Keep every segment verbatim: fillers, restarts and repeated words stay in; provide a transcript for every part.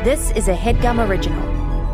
This is a HeadGum original.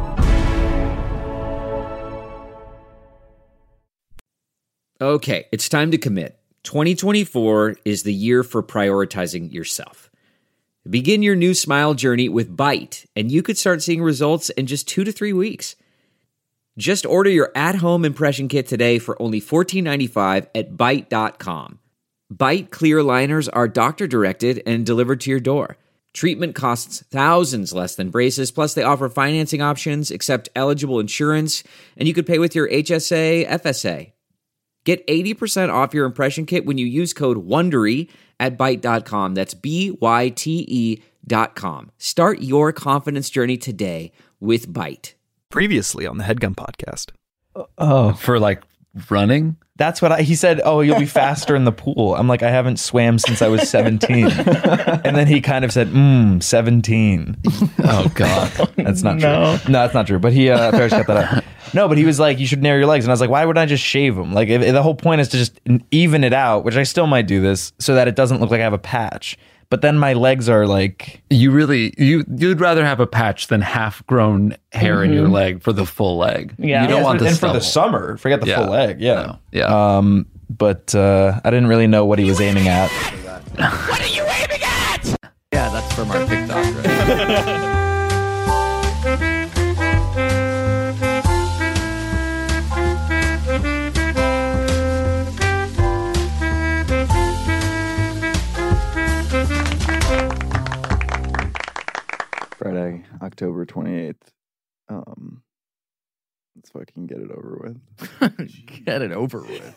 Okay, it's time to commit. twenty twenty-four is the year for prioritizing yourself. Begin your new smile journey with Byte, and you could start seeing results in just two to three weeks. Just order your at-home impression kit today for only fourteen ninety-five at byte dot com. Byte clear liners are doctor-directed and delivered to your door. Treatment costs thousands less than braces, plus they offer financing options, accept eligible insurance, and you could pay with your H S A, F S A. Get eighty percent off your impression kit when you use code WONDERY at byte dot com. That's B Y T E dot com. Start your confidence journey today with Byte. Previously on the HeadGum podcast. Oh, for like running? That's what I, he said. Oh, you'll be faster in the pool. I'm like, I haven't swam since I was seventeen. And then he kind of said, mmm, seventeen. Oh, God. That's not No. true. No, that's not true. But he, uh, Ferris cut that out. No, but he was like, you should narrow your legs. And I was like, why would I just shave them? Like, if, if the whole point is to just even it out, which I still might do this, so that it doesn't look like I have a patch. But then my legs are like... You really, you, you'd rather have a patch than half-grown hair Mm-hmm. in your leg for the full leg. Yeah. You don't Yeah, want the and for the stubble. summer, forget the Yeah. full leg. Yeah. No. Yeah. Um, but uh, I didn't really know what he was aiming at. What are you aiming at? Yeah, that's from our TikTok, right? Friday, October twenty-eighth. Um, let's fucking get it over with. Get it over with.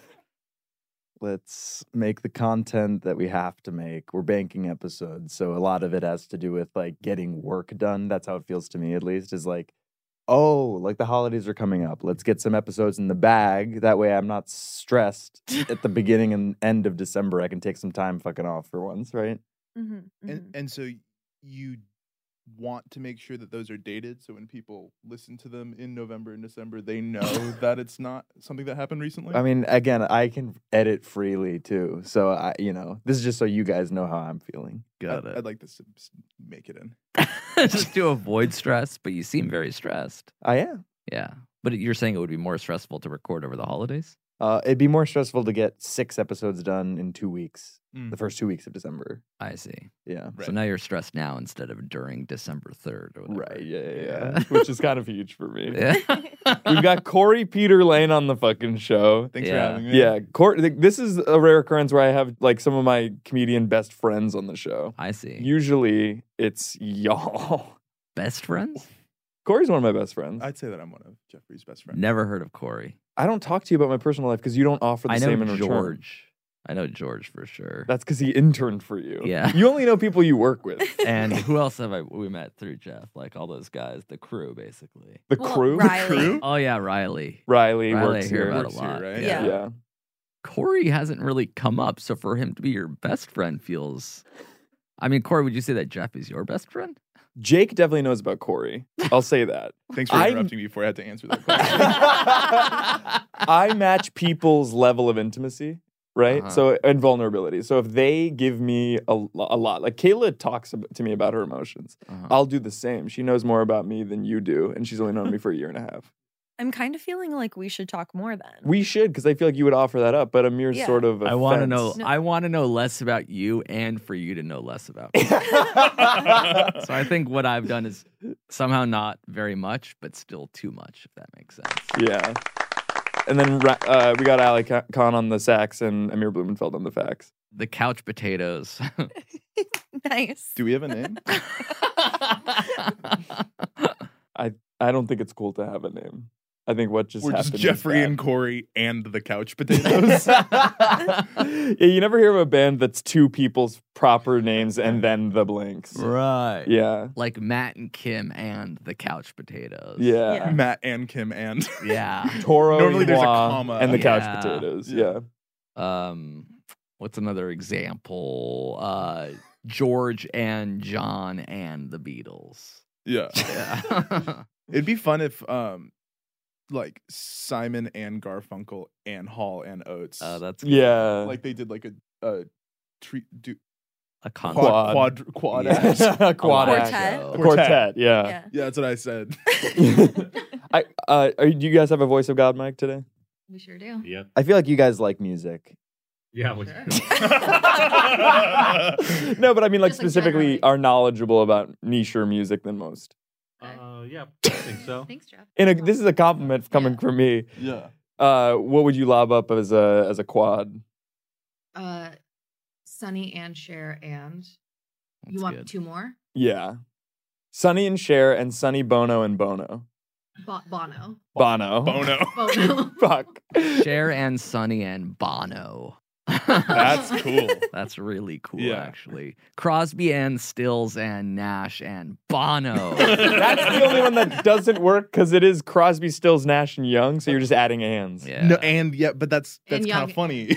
Let's make the content that we have to make. We're banking episodes, so a lot of it has to do with like getting work done. That's how it feels to me, at least, is like, oh, like the holidays are coming up. Let's get some episodes in the bag. That way I'm not stressed at the beginning and end of December. I can take some time fucking off for once, right? Mm-hmm, mm-hmm. And and so you want to make sure that those are dated, so when people listen to them in November and December, they know that it's not something that happened recently. I mean, again, I can edit freely too. So I, you know, this is just so you guys know how I'm feeling. Got I'd, it. I'd like to s- s- make it in. Just to avoid stress, but you seem very stressed. I am. Yeah. But you're saying it would be more stressful to record over the holidays? Uh, it'd be more stressful to get six episodes done in two weeks. Mm. The first two weeks of December. I see. Yeah. Right. So now you're stressed now instead of during December third or whatever. Right. Yeah, yeah, Yeah. yeah. Which is kind of huge for me. Yeah. We've got Corey Peter Lane on the fucking show. Thanks Yeah. for having me. Yeah, Cor- th- this is a rare occurrence where I have like some of my comedian best friends on the show. I see. Usually it's y'all. Best friends? Corey's one of my best friends. I, I'd say that I'm one of Jeffrey's best friends. Never heard of Corey. I don't talk to you about my personal life because you don't offer the I know same in return. George. I know George for sure. That's because he interned for you. Yeah. You only know people you work with. And who else have I we met through Jeff? Like all those guys, the crew basically. The Well, crew? Riley. The crew? Oh yeah, Riley. Riley, Riley works I hear here. about Works a here, lot. right? Yeah. Yeah. Corey hasn't really come up, so for him to be your best friend feels. I mean, Corey, would you say that Jeff is your best friend? Jake definitely knows about Corey. I'll say that. Thanks for I- interrupting me before I had to answer that question. I match people's level of intimacy, right? Uh-huh. So, and vulnerability. So if they give me a, lo- a lot, like Kayla talks ab- to me about her emotions, Uh-huh. I'll do the same. She knows more about me than you do, and she's only known me for a year and a half. I'm kind of feeling like we should talk more then. We should, because I feel like you would offer that up, but Amir's Yeah. sort of I want to offense. know. No. I want to know less about you, and for you to know less about me. So I think what I've done is somehow not very much, but still too much. If that makes sense. Yeah. And then Ra- uh, we got Ali Ka- Khan on the sax and Amir Blumenfeld on the fax. The couch potatoes. Nice. Do we have a name? I I don't think it's cool to have a name. I think what just We're happened just is Jeffrey bad. and Corey and the couch potatoes. Yeah, you never hear of a band that's two people's proper names and then the blanks. Right. Yeah. Like Matt and Kim and the couch potatoes. Yeah. Yeah. Matt and Kim and. Yeah. Toro, Normally there's a Iwa, comma. and the couch Yeah. potatoes. Yeah. Yeah. Um, what's another example? Uh, George and John and the Beatles. Yeah. Yeah. It'd be fun if um like Simon and Garfunkel and Hall and Oates. uh, that's Yeah. like they did like a a treat do A concert. Quad, quad, quad Yeah. act. Quad Quartet. act. show. A quartet, yeah. Yeah. Yeah, that's what I said. I, uh, are, do you guys have a voice of God mic today? We sure do. Yeah. I feel like you guys like music. Yeah. What, No, but I mean, like, Just, like, specifically generally. are knowledgeable about nicher music than most. uh, yeah, I think so. Thanks, Jeff. And a, this is a compliment coming Yeah. from me. Yeah. Uh, what would you lob up as a as a quad? Uh, Sunny and Cher and you That's want good. two more? Yeah, Sonny and Cher and Sonny Bono and Bono. Bo- Bono. Bono. Bono. Bono. Fuck. Cher and Sonny and Bono. That's cool. That's really cool, Yeah. actually. Crosby and Stills and Nash and Bono. That's the only one that doesn't work because it is Crosby, Stills, Nash, and Young. So you're just adding hands. Yeah. No, and yeah, but that's And that's kind young. of funny.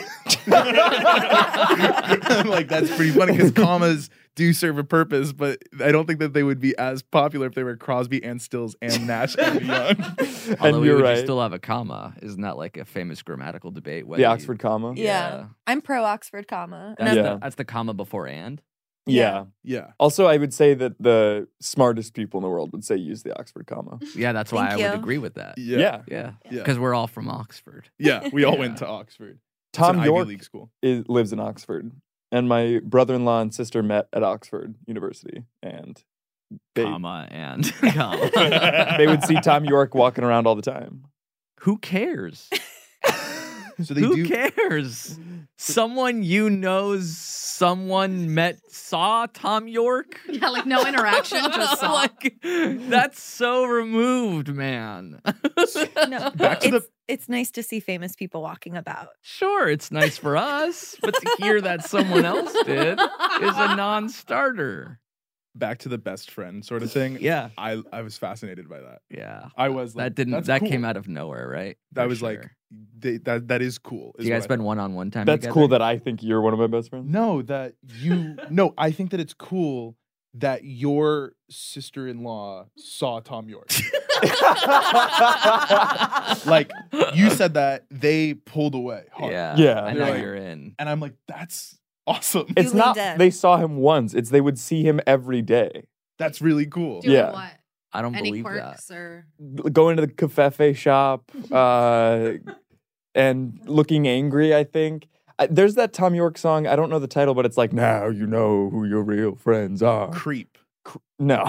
Like that's pretty funny because commas do serve a purpose, but I don't think that they would be as popular if they were Crosby and Stills and Nash and Young. Although And we you're would right. still have a comma. Isn't that like a famous grammatical debate? whether The you- Oxford comma. Yeah. Yeah. I'm pro Oxford comma. And That's, I'm- Yeah. the, that's the comma before and. Yeah. Yeah. Also, I would say that the smartest people in the world would say use the Oxford comma. Yeah, that's why Thank I would you. agree with that. Yeah. Yeah. Yeah. Yeah. Because we're all from Oxford. Yeah. We all Yeah. went to Oxford. It's Tom an Ivy York League school. is, lives in Oxford, and my brother-in-law and sister met at Oxford University, and they Comma and comma. they would see Tom York walking around all the time. Who cares? So they Who do. cares? Someone you knows someone met saw Tom York? Yeah, like no interaction, just saw. Like, that's so removed, man. No, Back to the- it's, it's nice to see famous people walking about. Sure, it's nice for us, but to hear that someone else did is a non-starter. Back to the best friend sort of thing. Yeah. I I was fascinated by that. Yeah. I was like, That didn't that's that cool. came out of nowhere, right? That For was like sure. they, that that is cool. Do you guys spend one-on-one time That's together? cool that I think you're one of my best friends. No, that you no, I think that it's cool that your sister-in-law saw Tom York. Like you said that they pulled away hard. Yeah. Yeah. And They're now like- you're in. And I'm like, that's awesome. You It's not. leaned in. They saw him once. It's they would see him every day. That's really cool. Doing Yeah. what? I don't Any believe that. quirks or Going to the cafefe shop uh, and looking angry. I think I, there's that Tom York song. I don't know the title, but it's like, now you know who your real friends are. Creep. No.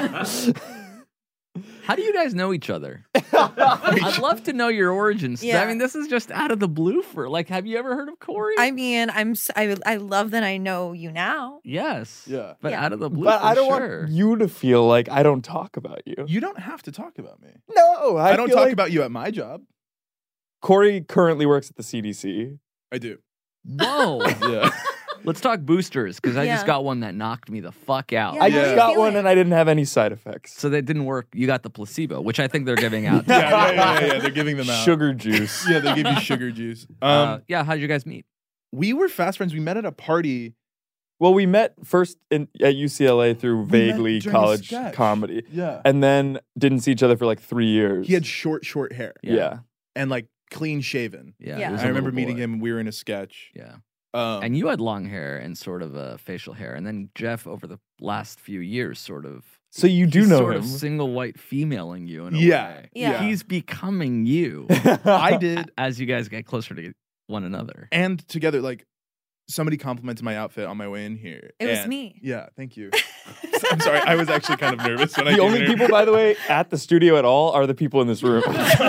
How do you guys know each other? I'd love to know your origins. I Yeah. mean, this is just out of the blue for like, have you ever heard of Corey? I mean, I'm s- I, I love that I know you now. yes. Yeah. But Yeah. out of the blue But for I don't sure. want you to feel like I don't talk about you. You don't have to talk about me. No, I, I, don't feel talk like about you at my job. Corey currently works at the C D C. I do. Whoa. Yeah. Let's talk boosters because I Yeah. just got one that knocked me the fuck out. Yeah, I how do just you got feel one it? and I didn't have any side effects. So that didn't work. You got the placebo, which I think they're giving out. yeah, yeah, yeah, yeah, yeah. They're giving them out. Sugar juice. Yeah, they give you sugar juice. Um, Uh, yeah. How'd you guys meet? we were fast friends. We met at a party. Well, we met first in, at U C L A through We met vaguely during a college sketch. comedy, Yeah. and then didn't see each other for like three years. He had short, short hair yeah. and like clean shaven. Yeah. Yeah. he was I a remember little meeting boy. him. We were in a sketch. Yeah. Um, And you had long hair and sort of a facial hair, and then Jeff over the last few years, sort of. So you do he's know sort him. of single white femaling you in a Yeah, way. yeah. He's becoming you I did, as you guys get closer to one another. and together, like somebody complimented my outfit on my way in here. It was and- me. Yeah, thank you. I'm sorry. I was actually kind of nervous when I The came only in here. people, by the way, at the studio at all are the people in this room.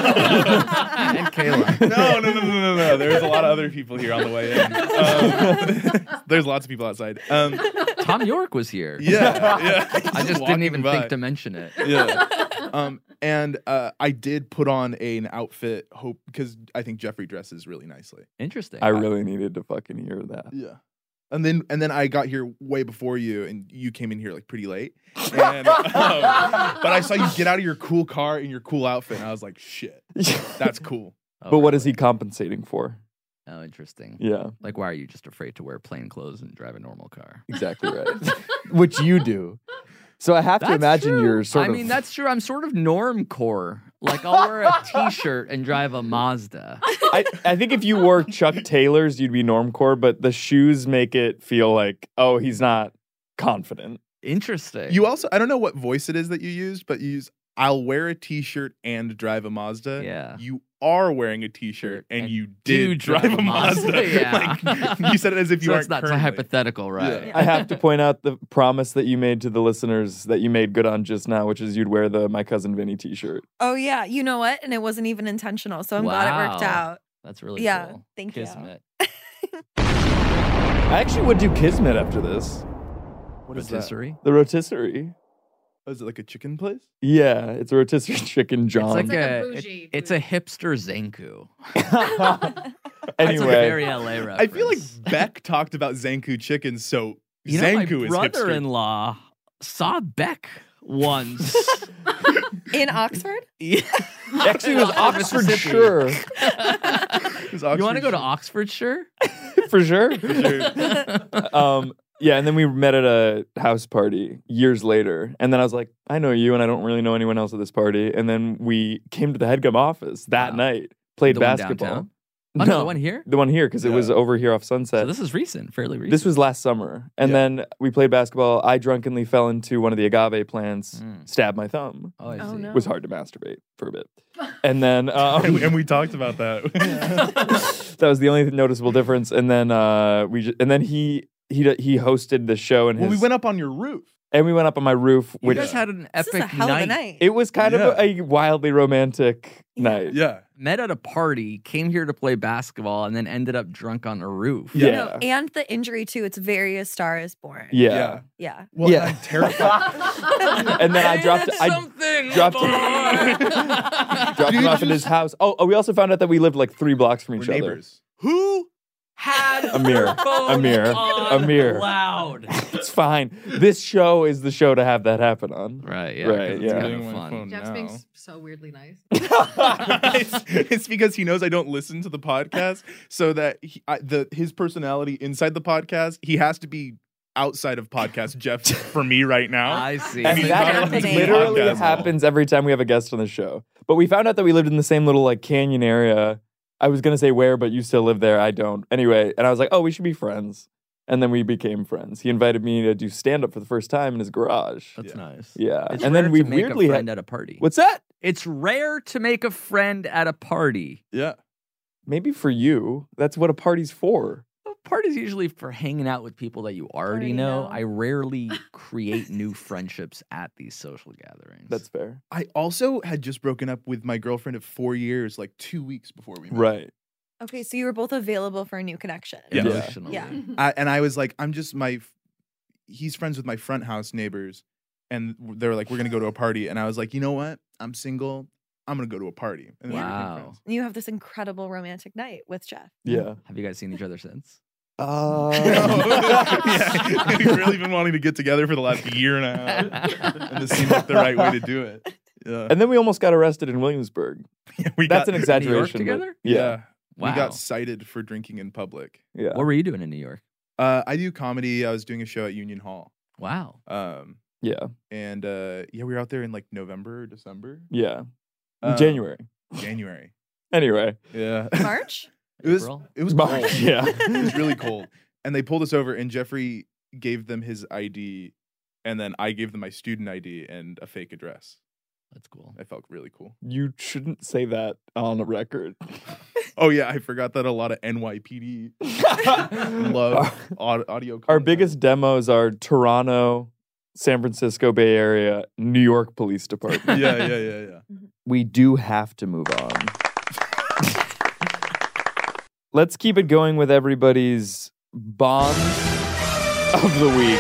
And Kayla. No, no, no, no, no, no. There's a lot of other people here on the way in. Um, there's lots of people outside. Um, Tom York was here. yeah, yeah. I just didn't walking even by. think to mention it. Yeah. Um, and uh, I did put on an outfit, hope because I think Jeffrey dresses really nicely. Interesting. I really needed to fucking hear that. Yeah. And then and then I got here way before you, and you came in here like pretty late. And, um, but I saw you get out of your cool car in your cool outfit, and I was like, shit, that's cool. Oh, But what is really? he compensating for? Oh, interesting. Yeah, Like, why are you just afraid to wear plain clothes and drive a normal car? exactly right. Which you do. So I have to That's imagine true. you're sort I of. mean, that's true. I'm sort of norm core. Like I'll wear a t-shirt and drive a Mazda. I, I think if you wore Chuck Taylors, you'd be normcore, but the shoes make it feel like, oh, he's not confident. Interesting. You also, I don't know what voice it is that you used, but you use, I'll wear a t-shirt and drive a Mazda. Yeah. You are wearing a t-shirt and, And you do did drive a Mazda. Yeah. Like, you said it as if you so weren't it's not so currently. hypothetical, right? Yeah. I have to point out the promise that you made to the listeners that you made good on just now, which is you'd wear the My Cousin Vinny t-shirt. Oh yeah, you know what? And it wasn't even intentional, so I'm glad it worked Wow. out. That's really Yeah, cool. thank you. Kismet. I actually would do Kismet after this. What is that? Rotisserie. The rotisserie. Oh, is it like a chicken place? Yeah, it's a rotisserie chicken, John. It's like, like a, a it- bougie- it's a hipster Zanku. It's a Anyway, very L A reference. I feel like Beck talked about Zanku chicken, so you know, Zanku my is hipster. brother-in-law saw Beck once. In Oxford? Yeah. actually, it was Oxfordshire It's You want to go to Oxfordshire. Oxfordshire? for sure. Sure. Um, yeah, and then we met at a house party years later, and then I was like, I know you, and I don't really know anyone else at this party. And then we came to the HeadGum office that Wow. night, played The one basketball. downtown? Oh, no, the one here? the one here because it was Yeah. over here off Sunset. So this is recent, fairly recent. This was last summer. And Yeah. then we played basketball. I drunkenly fell into one of the agave plants, Mm. stabbed my thumb. Oh, I Oh, see. no. It was hard to masturbate for a bit. And then um, and, we, and we talked about that. that was the only noticeable difference. And then uh, we ju- and then he he d- he hosted the show and Well, we his, went up on your roof. and we went up on my roof, You which guys had an This is epic a hell night. of a night. it was kind Yeah. of a, a wildly romantic night. Yeah. Met at a party, came here to play basketball, and then ended up drunk on a roof. Yeah. No, and the injury too. It's very A Star is Born. Yeah. Yeah. Yeah. Well, Yeah. I'm terrified. And then I dropped I something, dropped boy. dropped him off at his house. Oh, oh, we also found out that we lived like three blocks from We're each other. neighbors. Who had Amir. phone Amir. on Amir. loud? It's fine. This show is the show to have that happen on. Right, yeah. Right, 'cause it's yeah. kind Doing of my fun. phone Jeff's now. being s- so weirdly nice. it's, it's because he knows I don't listen to the podcast, so that he, I, the his personality inside the podcast, he has to be outside of podcast Jeff for me right now. I see. And He's that not listening. literally Podcast. happens every time we have a guest on the show. But we found out that we lived in the same little like canyon area. I was gonna say where, but you still live there. I don't. Anyway, and I was like, oh, we should be friends. And then we became friends. He invited me to do stand up for the first time in his garage. That's Yeah. nice. Yeah. It's and rare then we to make weirdly a had. friend at a party. What's that? It's rare to make a friend at a party. Yeah. Maybe for you. That's what a party's for. A party's usually for hanging out with people that you already, Already know. know. I rarely create new friendships at these social gatherings. That's fair. I also had just broken up with my girlfriend of four years, like two weeks before we met. Right. Okay, so you were both available for a new connection. Yeah. emotionally. Yeah. I, and I was like, I'm just my. He's friends with my front house neighbors, and they were like, we're gonna go to a party, and I was like, you know what? I'm single. I'm gonna go to a party. And then we became Wow. friends. You have this incredible romantic night with Jeff. Yeah. Have you guys seen each other since? Uh, yeah, we've really been wanting to get together for the last year and a half, and this seemed like the right way to do it. Yeah, And then we almost got arrested in Williamsburg. yeah we That's got, an exaggeration. New York but- together? Yeah. Yeah, Wow. we got cited for drinking in public. Yeah. What were you doing in New York? Uh, I do comedy. I was doing a show at Union Hall. Wow. Um, Yeah. and uh, yeah, we were out there in like November or December, Yeah. Uh, January. January. Anyway. Yeah, March? it was April? it was March, cold. yeah. it was really cold. And they pulled us over, and Jeffrey gave them his I D, and then I gave them my student I D and a fake address. That's cool. I felt really cool. You shouldn't say that on a record. Oh yeah, I forgot that a lot of N Y P D love au- audio. Our content. biggest demos are Toronto, San Francisco Bay Area, New York Police Department. Yeah, yeah, yeah, yeah. We do have to move on. Let's keep it going with everybody's Bond of the week.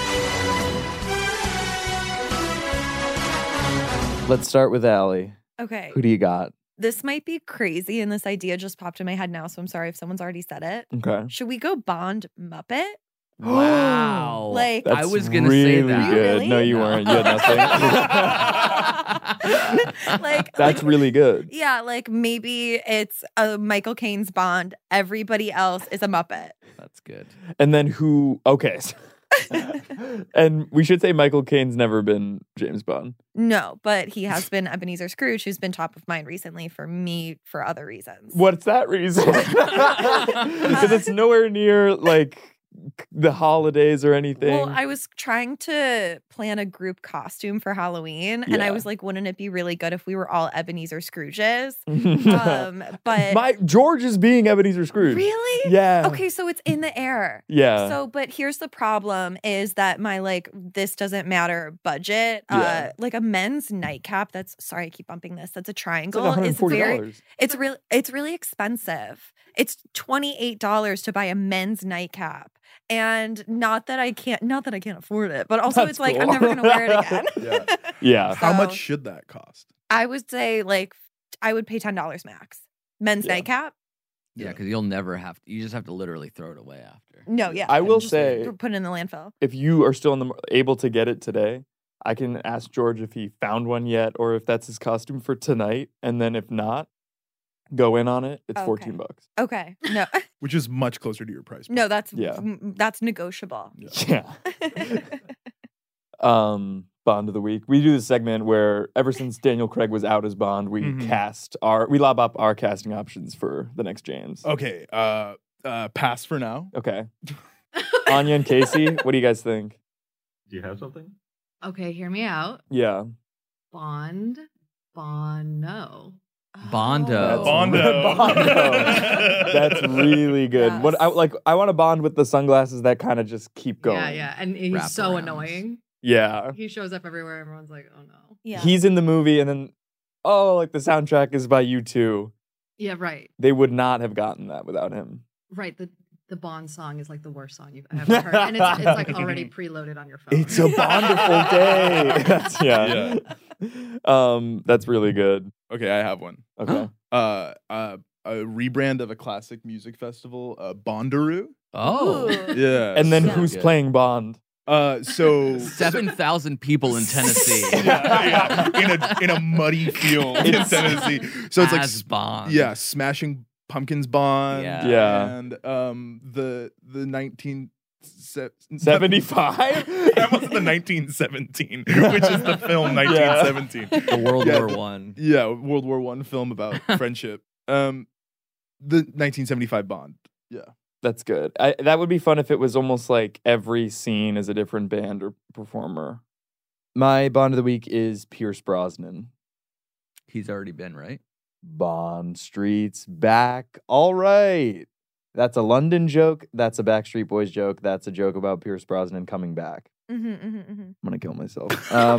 Let's start with Allie. Okay. Who do you got? This might be crazy, and this idea just popped in my head now, so I'm sorry if someone's already said it. Okay. Should we go Bond Muppet? Wow. Like- That's I was gonna say really that. You good. really? No, you No. weren't. You had nothing. like That's like, really good. yeah, like maybe it's a Michael Caine's Bond. Everybody else is a Muppet. That's good. And then who? Okay. And we should say Michael Caine's never been James Bond. No, but he has been Ebenezer Scrooge, who's been top of mind recently for me for other reasons. What's that reason? Because it's nowhere near like the holidays or anything. Well, I was trying to plan a group costume for Halloween, and I Yeah. was like, wouldn't it be really good if we were all Ebenezer Scrooges? um, but My George is being Ebenezer Scrooge. really? Yeah. Okay, so it's in the air. Yeah. So, but here's the problem: is that my like this doesn't matter budget. Yeah. Uh, like a men's nightcap. That's sorry, I keep bumping this. That's a It's triangle. like is very. one hundred forty dollars. It's really. It's really expensive. It's twenty eight dollars to buy a men's nightcap. And not that I can't, not that I can't afford it, but also That's it's like I'm cool. never gonna wear it again. Yeah. Yeah. How So- much should that cost? I would say like I would pay ten dollars max. Men's Yeah. nightcap? Yeah, because you'll never have to. You just have to literally throw it away after. No, yeah. I will Just say- put it in the landfill. If you are still in the, able to get it today, I can ask George if he found one yet or if that's his costume for tonight. And then if not, go in on it. It's Okay. fourteen bucks. Okay. No, Which is much closer to your price. no, that's Yeah. m- that's negotiable. Yeah. um, Bond of the week. We do this segment where ever since Daniel Craig was out as Bond, we Mhm. cast our we lob up our casting options for the next James. Okay. Uh, uh, pass for now. Okay. Anya and Casey, what do you guys think? Do you have something? Okay, hear me out. Yeah. Bond, Bono. Bondo. Bondo. Bondo. That's really good. What I Yes. like I want a Bond with the sunglasses that kind of just keep going. Yeah, yeah, and he's Wrap so arounds. annoying. Yeah. He shows up everywhere. Everyone's like, "Oh no." Yeah. He's in the movie and then oh, like the soundtrack is by U two. Yeah, right, They would not have gotten that without him. right. The the Bond song is like the worst song you've ever heard, and it's, it's like already preloaded on your phone. It's a wonderful day. That's, yeah. Um, that's really good. Okay, I have one. Okay. Uh, uh, a rebrand of a classic music festival, uh, Bondaroo. Oh, Ooh. Yeah. And then Yeah. who's Good. playing Bond? uh, so seven thousand people in Tennessee. yeah, yeah, in a in a muddy field in It's- Tennessee. So it's like As Bond. yeah, Smashing Pumpkins Bond. Yeah. Yeah. and um the the nineteen seventy-five? That wasn't the nineteen seventeen, which is the film nineteen seventeen. The World Yeah, War the- One. Yeah, World War One film about friendship. Um, the nineteen seventy-five Bond. Yeah. That's good. I, that would be fun if it was almost like every scene is a different band or performer. My Bond of the week is Pierce Brosnan. He's already been, right? Bond Street's back. All right. That's a London joke. That's a Backstreet Boys joke. That's a joke about Pierce Brosnan coming back. Mm-hmm, mm-hmm, mm-hmm. I'm going to kill myself. Um,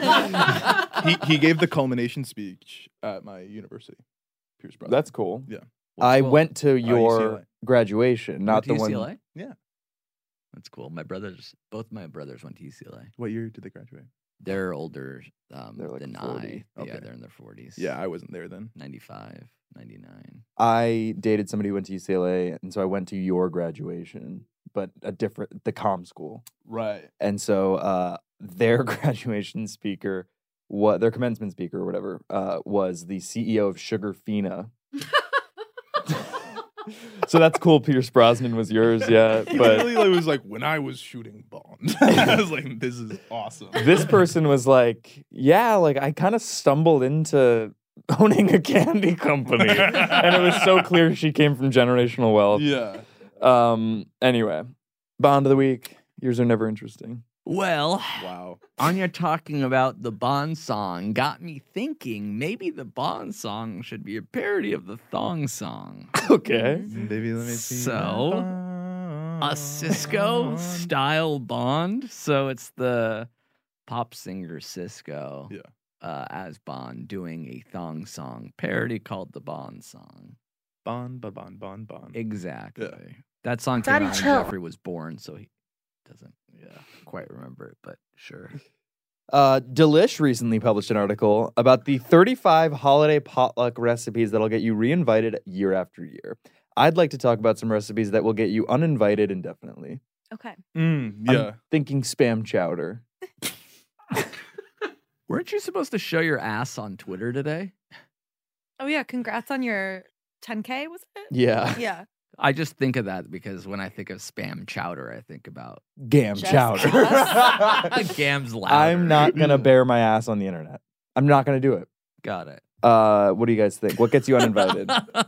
he he gave the culmination speech at my university. Pierce Brosnan. That's cool. Yeah. What I school? went to U C L your A. graduation, not Went to the one. U C L A? Yeah. That's cool. My brothers, both my brothers went to U C L A. What year did they graduate? They're older um, They're like than forty. I. Yeah, Okay. they're in their forties. Yeah, I wasn't there then. ninety-five, ninety-nine. I dated somebody who went to U C L A, and so I went to your graduation, but a different, the comm school. Right. And so uh, their graduation speaker, what their commencement speaker or whatever, uh, was the C E O of Sugarfina. So that's cool. Pierce Brosnan was yours, yeah. He But literally was like, when I was shooting Bond. I was like, this is awesome. this person was like, yeah, like I kind of stumbled into owning a candy company. And it was so clear she came from generational wealth. Yeah. Um. Anyway, Bond of the week. Yours are never interesting. Well, Wow. Anya talking about the Bond song got me thinking maybe the Bond song should be a parody of the Thong song. Okay. Baby, let me see. So, a Cisco style Bond. So it's the pop singer Cisco Yeah. uh, as Bond doing a Thong song parody called the Bond song. Bond, Bond, Bond, Bond, Bond. Exactly. That song came Daddy out when chill. Jeffrey was born, so he doesn't yeah, quite remember it, but sure. Uh, Delish recently published an article about the thirty-five holiday potluck recipes that'll get you reinvited year after year. I'd like to talk about some recipes that will get you uninvited indefinitely. Okay. Mm, I'm yeah. thinking spam chowder. Weren't you supposed to show your ass on Twitter today? Oh yeah, congrats on your ten K, was it? Yeah. Yeah. I just think of that because when I think of spam chowder, I think about Gam Just chowder. Gam's louder. I'm not gonna bare my ass on the internet. I'm not gonna do it. Got it. Uh, what do you guys think? What gets you uninvited?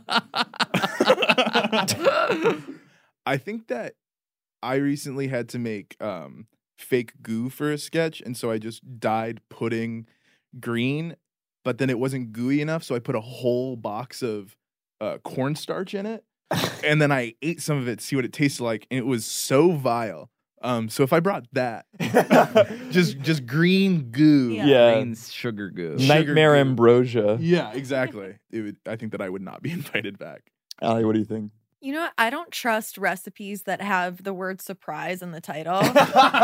I think that I recently had to make um, fake goo for a sketch, and so I just dyed pudding green, but then it wasn't gooey enough, so I put a whole box of uh, cornstarch in it, and then I ate some of it to see what it tasted like, and it was so vile. Um, so if I brought that, just just green goo, Yeah. Yeah. Green sugar goo. Sugar Nightmare goo. ambrosia. yeah, exactly. It would, I think that I would not be invited back. Allie, what do you think? You know what? I don't trust recipes that have the word surprise in the title. So,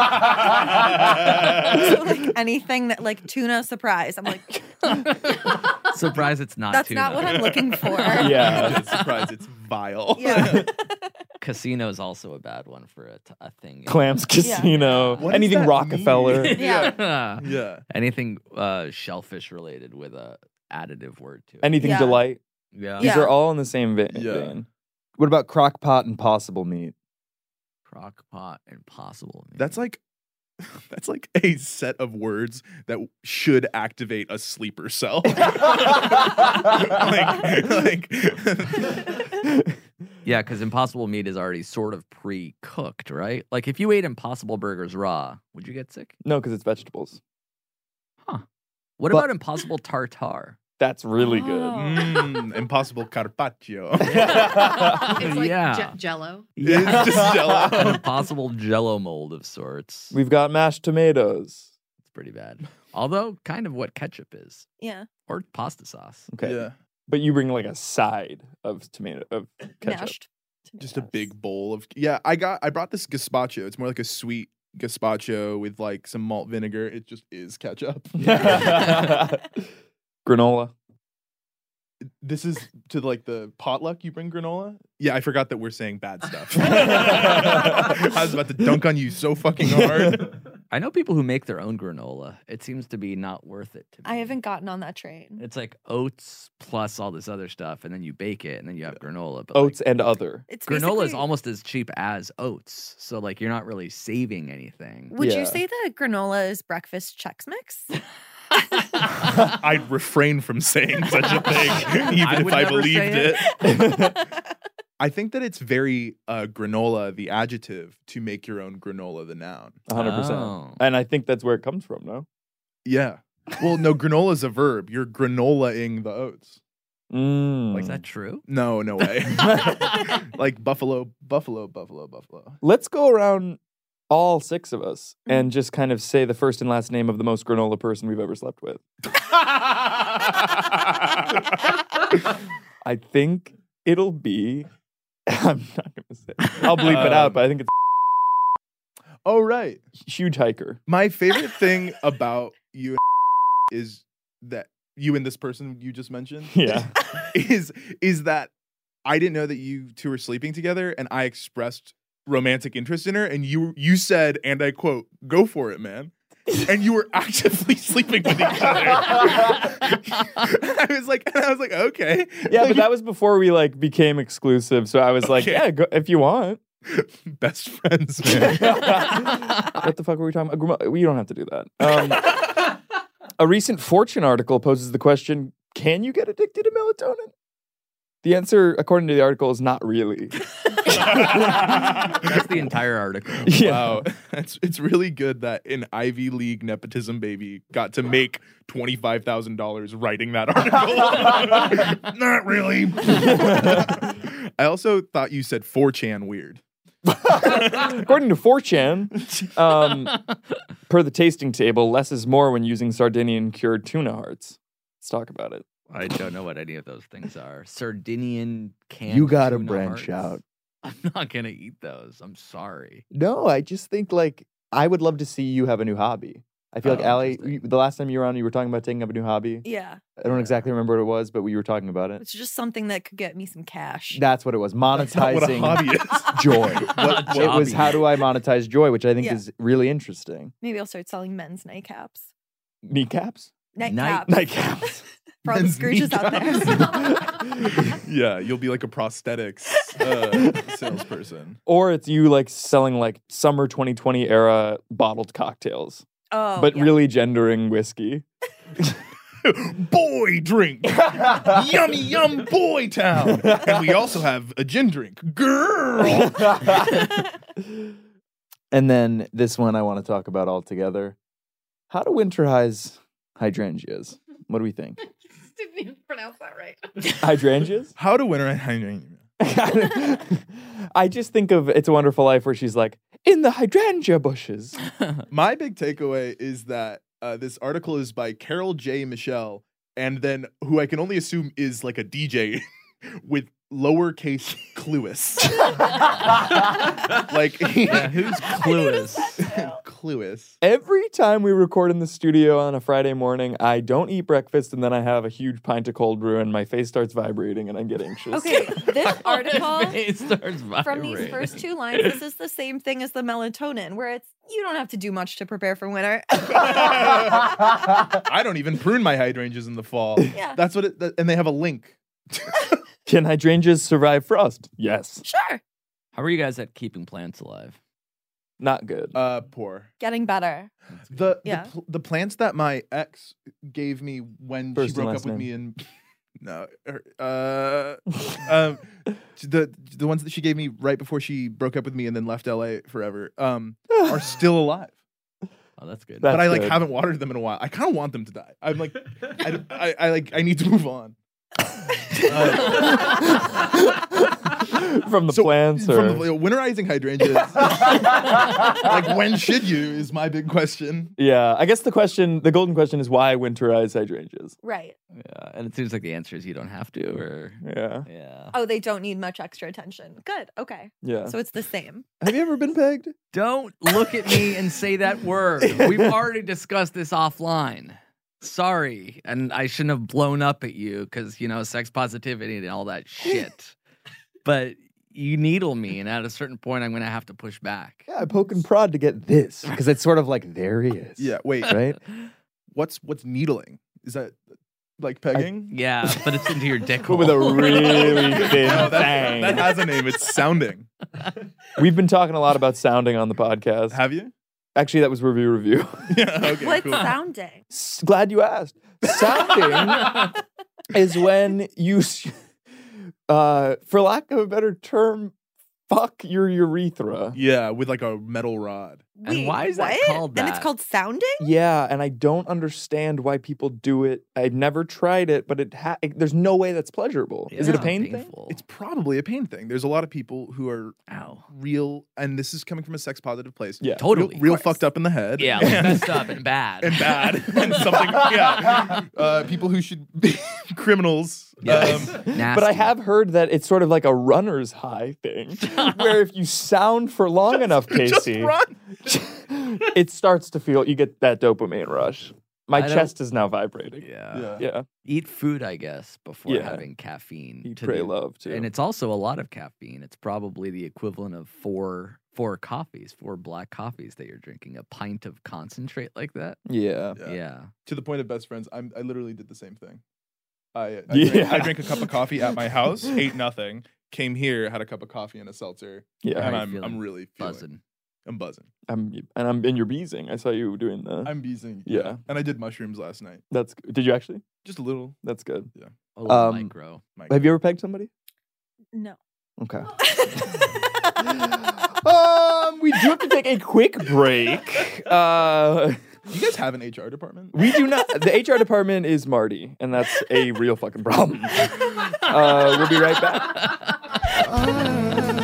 like anything that like tuna surprise. I'm like, Surprise, it's not that's tuna. not what I'm looking for. Yeah. It's surprised it's vile. Yeah. Casino is also a bad one for a, t- a thing. Clams Casino. What does Anything that Rockefeller. mean? Yeah. Yeah. Anything uh, shellfish related with a additive word to it. Anything Yeah. Delight. yeah. These Yeah. are all in the same vein. Yeah. vein. What about crock pot and possible meat? Crock pot impossible. Meat. That's like that's like a set of words that should activate a sleeper cell. like, like Yeah, because impossible meat is already sort of pre-cooked, right? Like if you ate impossible burgers raw, would you get sick? No, because it's vegetables. What But- about impossible tartare? That's really good. Oh. mm, impossible carpaccio. It's like Yeah. je- Jello. It's just An Jell-O. impossible jello mold of sorts. We've got mashed tomatoes. It's pretty bad. Although, kind of what ketchup is. Yeah. Or pasta sauce. Okay. Yeah. But you bring like a side of tomato of ketchup. Mashed Just a tomatoes. big bowl of yeah. I got I brought this gazpacho. It's more like a sweet gazpacho with like some malt vinegar. It just is ketchup. Granola. This is to like the potluck. You bring granola. Yeah, I forgot that we're saying bad stuff. I was about to dunk on you so fucking hard. I know people who make their own granola. It seems to be not worth it to me. I haven't gotten on that train. It's like oats plus all this other stuff, and then you bake it, and then you have granola. But Oats and other. It's granola is basically- almost as cheap as oats, so like you're not really saving anything. Would Yeah. you say that granola is breakfast Chex Mix? I'd refrain from saying such a thing, even I if would I never believed say it. I think that it's very uh, granola, the adjective, to make your own granola, the noun. one hundred percent. Oh. And I think that's where it comes from, no? Yeah. Well, no, granola is a verb. You're granolaing the oats. Mm. Is that true? No, no way. Like buffalo, buffalo, buffalo, buffalo. Let's go around all six of us and just kind of say the first and last name of the most granola person we've ever slept with. I think it'll be. I'm not going to say. I'll bleep it out, but I think it's Oh, right. huge hiker. My favorite thing about you is that you and this person you just mentioned Yeah. is is that I didn't know that you two were sleeping together, and I expressed romantic interest in her, and you you said, and I quote, "Go for it, man." And you were actively sleeping with each other. I was like, and I was like, okay, Yeah, but that was before we like became exclusive. So I was like, Okay. yeah, go, if you want. best friends, man. What the fuck were we talking about? Gramo- We don't have to do that. Um, a recent Fortune article poses the question, can you get addicted to melatonin? The answer, according to the article, is not really. That's the entire article. Yeah. Wow, it's it's really good that an Ivy League nepotism baby got to make twenty five thousand dollars writing that article. Not really. I also thought you said four chan weird. According to four chan, um, per the tasting table, less is more when using Sardinian cured tuna hearts. Let's talk about it. I don't know what any of those things are. Sardinian canned You gotta tuna branch hearts? out. I'm not gonna eat those. I'm sorry. No, I just think like I would love to see you have a new hobby. I feel Oh, like Allie, interesting. you- the last time you were on, you were talking about taking up a new hobby. Yeah. I don't exactly remember what it was, but we were talking about it. It's just something that could get me some cash. That's what it was. That's not what a Monetizing hobby is. joy. What It was hobby? how do I monetize joy, which I think Yeah. is really interesting. Maybe I'll start selling men's nightcaps. Kneecaps? Nightcaps. Night- Nightcaps. For all the Men's Scrooges out there. Yeah, you'll be like a prosthetics uh, salesperson. Or it's you like selling like summer twenty twenty era bottled cocktails, Oh, but yeah. really gendering whiskey. Boy drink. Yummy yum boy town. And we also have a gin drink. Girl. And then this one I want to talk about altogether. How to winterize hydrangeas. What do we think? Didn't even pronounce that right. Hydrangeas? How to winterize hydrangea. I just think of It's a Wonderful Life where she's like, in the hydrangea bushes. My big takeaway is that uh, this article is by Carol J. Michelle, and then who I can only assume is like a D J with lowercase Cluis. Like, Yeah, who's Cluis? Cluis. Every time we record in the studio on a Friday morning, I don't eat breakfast and then I have a huge pint of cold brew and my face starts vibrating and I get anxious. Okay, this article It starts from these vibrating. first two lines, this is the same thing as the melatonin, where it's you don't have to do much to prepare for winter. I don't even prune my hydrangeas in the fall. Yeah. That's what it, that, and they have a link. Can hydrangeas survive frost? Yes. Sure. How are you guys at keeping plants alive? Not good. Uh, poor. Getting better. The, Yeah. the pl- the plants that my ex gave me when First she and broke last up with name. me and no, her- uh, um, the the ones that she gave me right before she broke up with me and then left L A forever, um, are still alive. Oh, that's good. That's but I like good. haven't watered them in a while. I kind of want them to die. I'm like, I, I, I like I need to move on. From the So, plants or From the, winterizing hydrangeas. Like, when should you is my big question. yeah, I guess the question, the golden question is why winterize hydrangeas? Right. Yeah, and it seems like the answer is you don't have to, or Yeah, yeah. Oh, they don't need much extra attention. Good. Okay. yeah. So it's the same. Have you ever been pegged? Don't look at me and say that word. We've already discussed this offline. Sorry, and I shouldn't have blown up at you because you know sex positivity and all that shit. But you needle me, and at a certain point, I'm going to have to push back. Yeah, I poke and prod to get this because it's sort of like there he is. Yeah, wait. Right? What's what's needling? Is that like pegging? Yeah, but it's into your dick With a hole. really thin No, that, thing. that has a name. It's sounding. We've been talking a lot about sounding on the podcast. Have you? Actually, that was review review. Yeah. Okay. What's cool. sounding? S- Glad you asked. Sounding is when you, s- uh, for lack of a better term, fuck your urethra. Yeah, with like a metal rod. And Wait, why is that what? called And it's that? called sounding? Yeah, and I don't understand why people do it. I've never tried it, but it, ha- it there's no way that's pleasurable. Is it a Yeah, pain thing? painful. It's probably a pain thing. There's a lot of people who are Ow. real, and this is coming from a sex positive place. Yeah. Totally. Real, real of course. fucked up in the head. Yeah, like and, messed up and bad. and bad. And something, yeah. Uh, people who should be criminals. Yes. Um, Nasty. But I have heard that it's sort of like a runner's high thing, where if you sound for long enough, just Casey, run. it starts to feel you get that dopamine rush. My I don't- chest is now vibrating. Yeah. Yeah. Yeah, Eat food, I guess, before Yeah. having caffeine. eat, to pray, the- love too. And it's also a lot of caffeine. It's probably the equivalent of four four coffees, four black coffees that you're drinking. A pint of concentrate like that. yeah. Yeah. Yeah. To the point of best friends, I'm, I literally did the same thing. I, I, Yeah. drank, I drank a cup of coffee at my house, ate nothing, came here, had a cup of coffee and a seltzer, Yeah. and How you I'm feeling? I'm really feeling. Buzzing. I'm buzzing. I'm and I'm in your beezing. I saw you doing the. I'm beezing. Yeah. And I did mushrooms last night. That's did you actually? Just a little. That's good. A little Um, micro. Micro. Have you ever pegged somebody? No. Okay. um, we do have to take a quick break. Uh, You guys have an H R department? we do not. The H R department is Marty, and that's a real fucking problem. Uh, we'll be right back.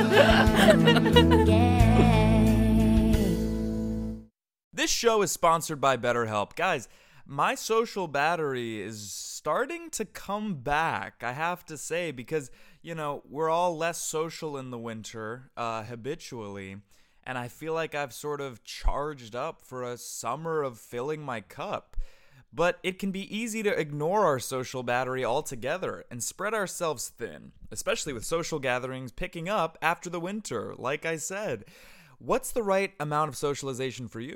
This show is sponsored by BetterHelp. Guys, my social battery is starting to come back, I have to say, because, you know, we're all less social in the winter, uh, habitually, and I feel like I've sort of charged up for a summer of filling my cup. But it can be easy to ignore our social battery altogether and spread ourselves thin, especially with social gatherings picking up after the winter, like I said. What's the right amount of socialization for you?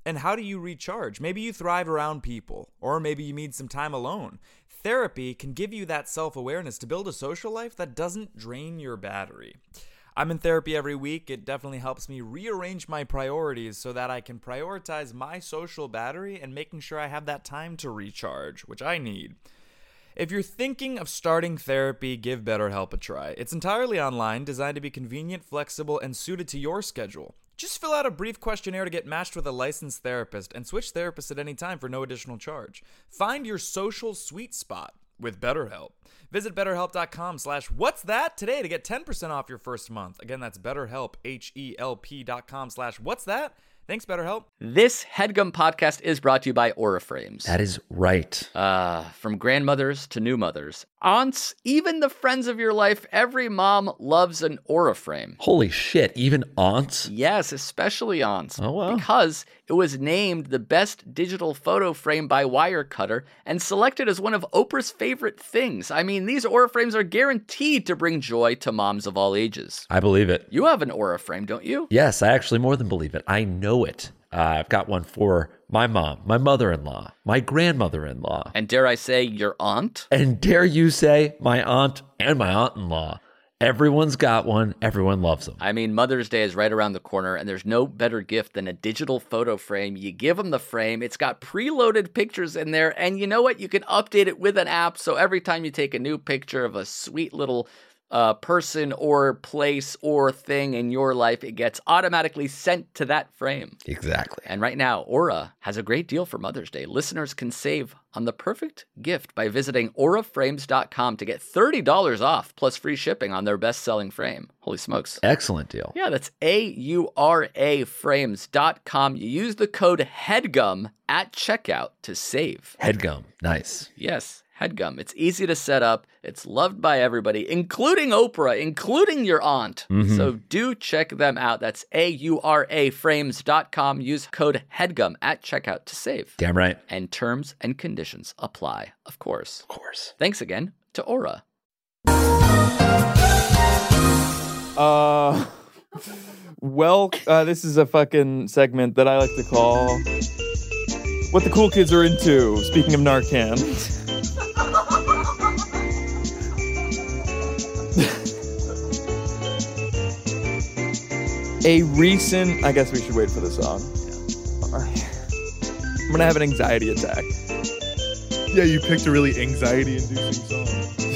And how do you recharge? Maybe you thrive around people, or maybe you need some time alone. Therapy can give you that self-awareness to build a social life that doesn't drain your battery. I'm in therapy every week. It definitely helps me rearrange my priorities so that I can prioritize my social battery and making sure I have that time to recharge, which I need. If you're thinking of starting therapy, give BetterHelp a try. It's entirely online, designed to be convenient, flexible, and suited to your schedule. Just fill out a brief questionnaire to get matched with a licensed therapist and switch therapists at any time for no additional charge. Find your social sweet spot with BetterHelp. Visit betterhelp.com slash what's that today to get ten percent off your first month. Again, that's BetterHelp, H-E-L-P dot com slash what's that. Thanks, BetterHelp. This HeadGum podcast is brought to you by Aura Frames. That is right. Uh, from grandmothers to new mothers, aunts, even the friends of your life, every mom loves an Aura Frame. Holy shit, even aunts? Yes, especially aunts. Oh, wow. Because it was named the best digital photo frame by Wirecutter and selected as one of Oprah's favorite things. I mean, these Aura Frames are guaranteed to bring joy to moms of all ages. I believe it. You have an Aura Frame, don't you? Yes, I actually more than believe it. I know it. Uh, I've got one for my mom, my mother-in-law, my grandmother-in-law. And dare I say, your aunt? And dare you say, my aunt and my aunt-in-law. Everyone's got one. Everyone loves them. I mean, Mother's Day is right around the corner, and there's no better gift than a digital photo frame. You give them the frame. It's got preloaded pictures in there, and you know what? You can update it with an app, so every time you take a new picture of a sweet little uh, person or place or thing in your life, it gets automatically sent to that frame. Exactly. And right now, Aura has a great deal for Mother's Day. Listeners can save on the perfect gift by visiting aura frames dot com to get thirty dollars off plus free shipping on their best-selling frame. Holy smokes. Excellent deal. Yeah, that's A U R A frames dot com. You use the code HEADGUM at checkout to save. HeadGum. Nice. Yes. HeadGum. It's easy to set up. It's loved by everybody, including Oprah, including your aunt. Mm-hmm. So do check them out. That's A U R A frames dot com. Use code HEADGUM at checkout to save. Damn right. And terms and conditions apply, of course. Of course. Thanks again to Aura. Uh, well, uh, this is a fucking segment that I like to call What the Cool Kids Are Into. Speaking of Narcan. A recent, I guess we should wait for the song. I'm gonna have an anxiety attack. Yeah, you picked a really anxiety-inducing song.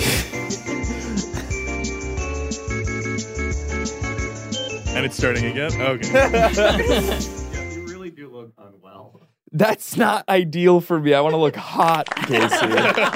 And it's starting again? Okay. Yeah, you really do look unwell. That's not ideal for me. I want to look hot, Casey.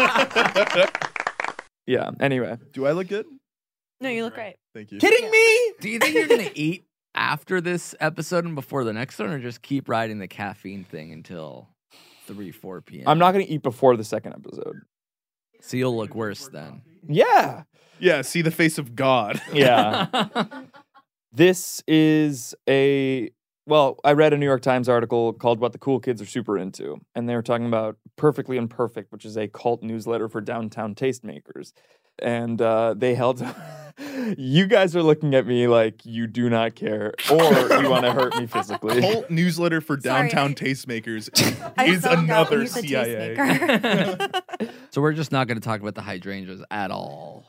Yeah, anyway. Do I look good? No, you look great. Thank you. Kidding me? Do you think you're gonna eat after this episode and before the next one, or just keep riding the caffeine thing until three, four p.m.? I'm not going to eat before the second episode. So you'll look worse then. Yeah. Yeah, see the face of God. Yeah. This is a, well, I read a New York Times article called What the Cool Kids Are Super Into, and they were talking about Perfectly Imperfect, which is a cult newsletter for downtown tastemakers. And uh, they held, you guys are looking at me like you do not care, or you want to hurt me physically. Cult newsletter for downtown Sorry. tastemakers I is zoned out when another you said C I A. tastemaker. So we're just not going to talk about the hydrangeas at all.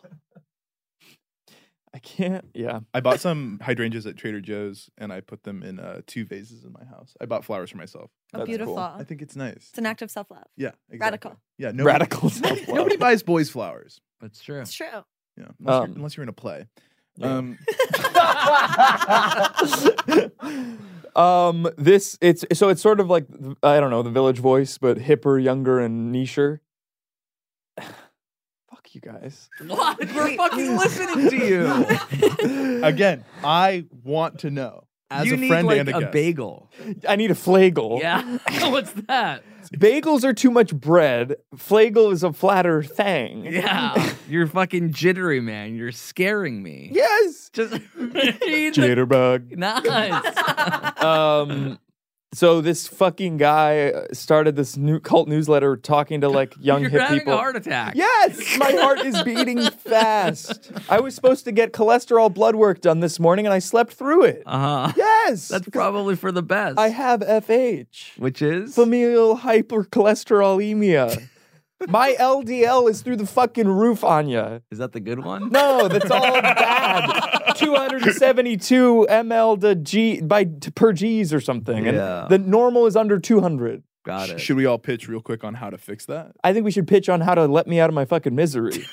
I can't, yeah. I bought some hydrangeas at Trader Joe's, and I put them in uh, two vases in my house. I bought flowers for myself. Oh, That's beautiful. cool. I think it's nice. It's an act of self-love. Yeah, exactly. Radical. Yeah, nobody, Radical self-love. Nobody buys boys flowers. That's true. It's true. Yeah, unless, Um, you're, unless you're in a play. Yeah. Um, um, this it's so it's sort of like, I don't know, The Village Voice, but hipper, younger, and nicher. Fuck you guys. What? We're fucking listening to you. again, I want to know as you a need friend like and a, a guest. bagel. I need a flagel. Yeah. What's that? Bagels are too much bread. Flagel is a flatter thing. Yeah. You're fucking jittery, man. You're scaring me. Yes. Just Jitterbug. Nice. Um, So this fucking guy started this new cult newsletter talking to like young You're hip having people. a heart attack. Yes, my heart is beating fast. I was supposed to get cholesterol blood work done this morning, and I slept through it. Uh huh. Yes, That's probably for the best. I have F H, Which is? familial hypercholesterolemia. My L D L is through the fucking roof, Anya. Is that the good one? No, that's all bad. two hundred seventy-two milliliters to G by to, per G's or something. And Yeah. the normal is under two hundred. Got it. Should we all pitch real quick on how to fix that? I think we should pitch on how to let me out of my fucking misery.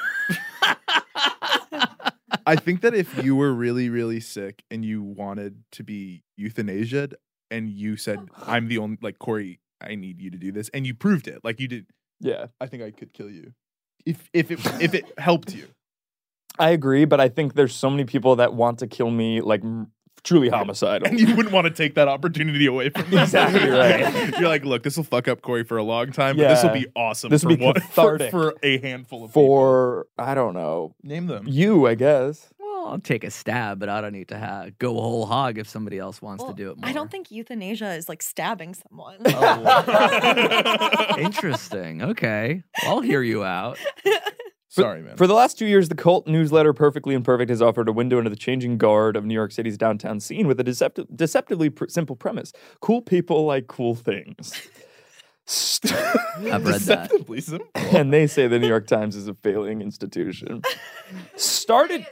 I think that if you were really, really sick and you wanted to be euthanasiaed and you said, I'm the only, like, Corey, I need you to do this, and you proved it, like you did, Yeah. I think I could kill you. If if it if it helped you. I agree, but I think there's so many people that want to kill me, like m- truly homicidal. And you wouldn't want to take that opportunity away from me. Exactly right. You're like, look, this will fuck up Corey for a long time, but this will Yeah. be awesome This for, will be one, for, cathartic. for a handful of For, I don't know. people. Name them. You, I guess. Well, I'll take a stab, but I don't need to ha- go whole hog if somebody else wants Well, to do it more. I don't think euthanasia is like stabbing someone. Oh. Interesting. Okay. I'll hear you out. Sorry, man. For the last two years, the cult newsletter Perfectly Imperfect has offered a window into the changing guard of New York City's downtown scene with a deceptive, deceptively pr- simple premise. Cool people like cool things. St- I've read that. Deceptively simple. And they say the New York Times is a failing institution. Started...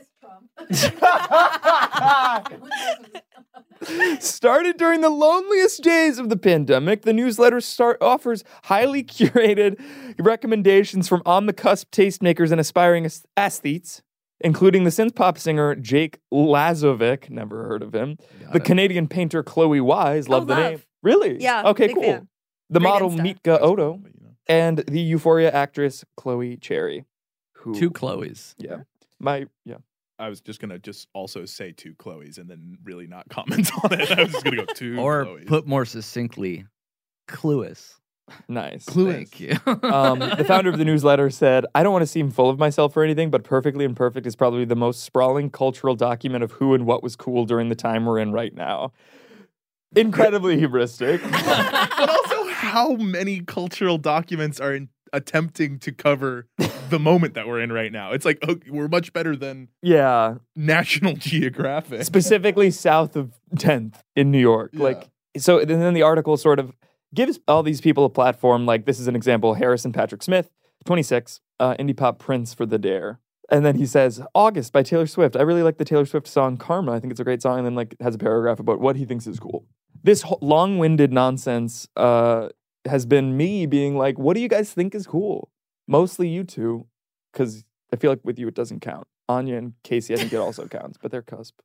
Started during the loneliest days of the pandemic, the newsletter start offers highly curated recommendations from on-the-cusp tastemakers and aspiring aes- aesthetes, including the synth pop singer Jake Lazovic, never heard of him, Got the it. Canadian painter Chloe Wise, love Oh, the love. name. Really? Yeah, Okay, big cool. fan. The Great model Insta. Mika Odo But, you know. and the Euphoria actress Chloe Cherry. Who, Two Chloes. Yeah. My, yeah. I was just gonna just also say two Chloes and then really not comment on it. I was just gonna go two Or Chloes. put more succinctly, Clueless. Nice. Thank you. um, the founder of the newsletter said, I don't want to seem full of myself or anything, but Perfectly Imperfect is probably the most sprawling cultural document of who and what was cool during the time we're in right now. Incredibly hubristic. But also, how many cultural documents are in, attempting to cover the moment that we're in right now? It's like, oh, we're much better than Yeah. National Geographic. Specifically south of tenth in New York. Yeah. Like, so and then the article sort of gives all these people a platform. Like, this is an example: Harrison Patrick Smith, twenty-six, uh, indie pop prince for the Dare. And then he says, August by Taylor Swift. I really like the Taylor Swift song Karma. I think it's a great song. And then like has a paragraph about what he thinks is cool. This whole long-winded nonsense uh, has been me being like, what do you guys think is cool? Mostly you two, because I feel like with you it doesn't count. Anya and Casey, I think it also counts, but they're cusp.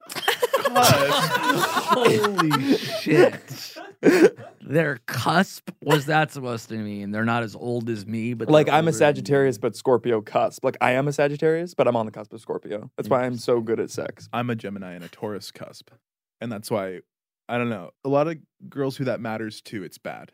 Holy shit. Their cusp? What's that supposed to mean? They're not as old as me, but Like they're I'm a older than Sagittarius, but Scorpio cusp. Like I am a Sagittarius, but I'm on the cusp of Scorpio. That's why I'm so good at sex. I'm a Gemini and a Taurus cusp. And that's why, I don't know, a lot of girls who that matters to, it's bad.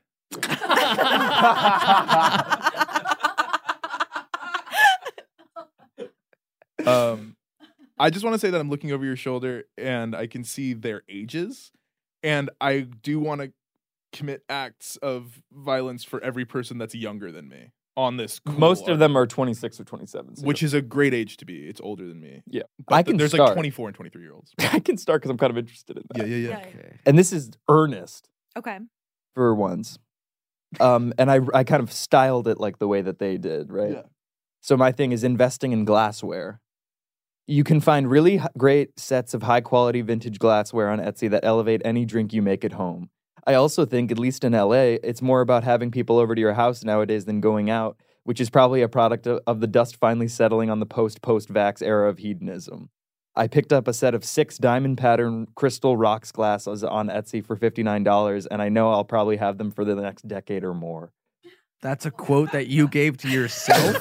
um, I just want to say that I'm looking over your shoulder and I can see their ages. And I do want to commit acts of violence for every person that's younger than me on this. Cool Most of arc, them are twenty-six or twenty-seven. So which is a great age to be. It's older than me. yeah, But I th- can there's start. like twenty-four and twenty-three year olds. I can start because I'm kind of interested in that. Yeah, yeah, yeah. Yeah. Okay. And this is earnest Okay. for once. Um, and I I kind of styled it like the way that they did, right? Yeah. So my thing is investing in glassware. You can find really h- great sets of high quality vintage glassware on Etsy that elevate any drink you make at home. I also think, at least in L A, it's more about having people over to your house nowadays than going out, which is probably a product of, of the dust finally settling on the post-post-vax era of hedonism. I picked up a set of six diamond pattern crystal rocks glasses on Etsy for fifty-nine dollars, and I know I'll probably have them for the next decade or more. That's a quote that you gave to yourself?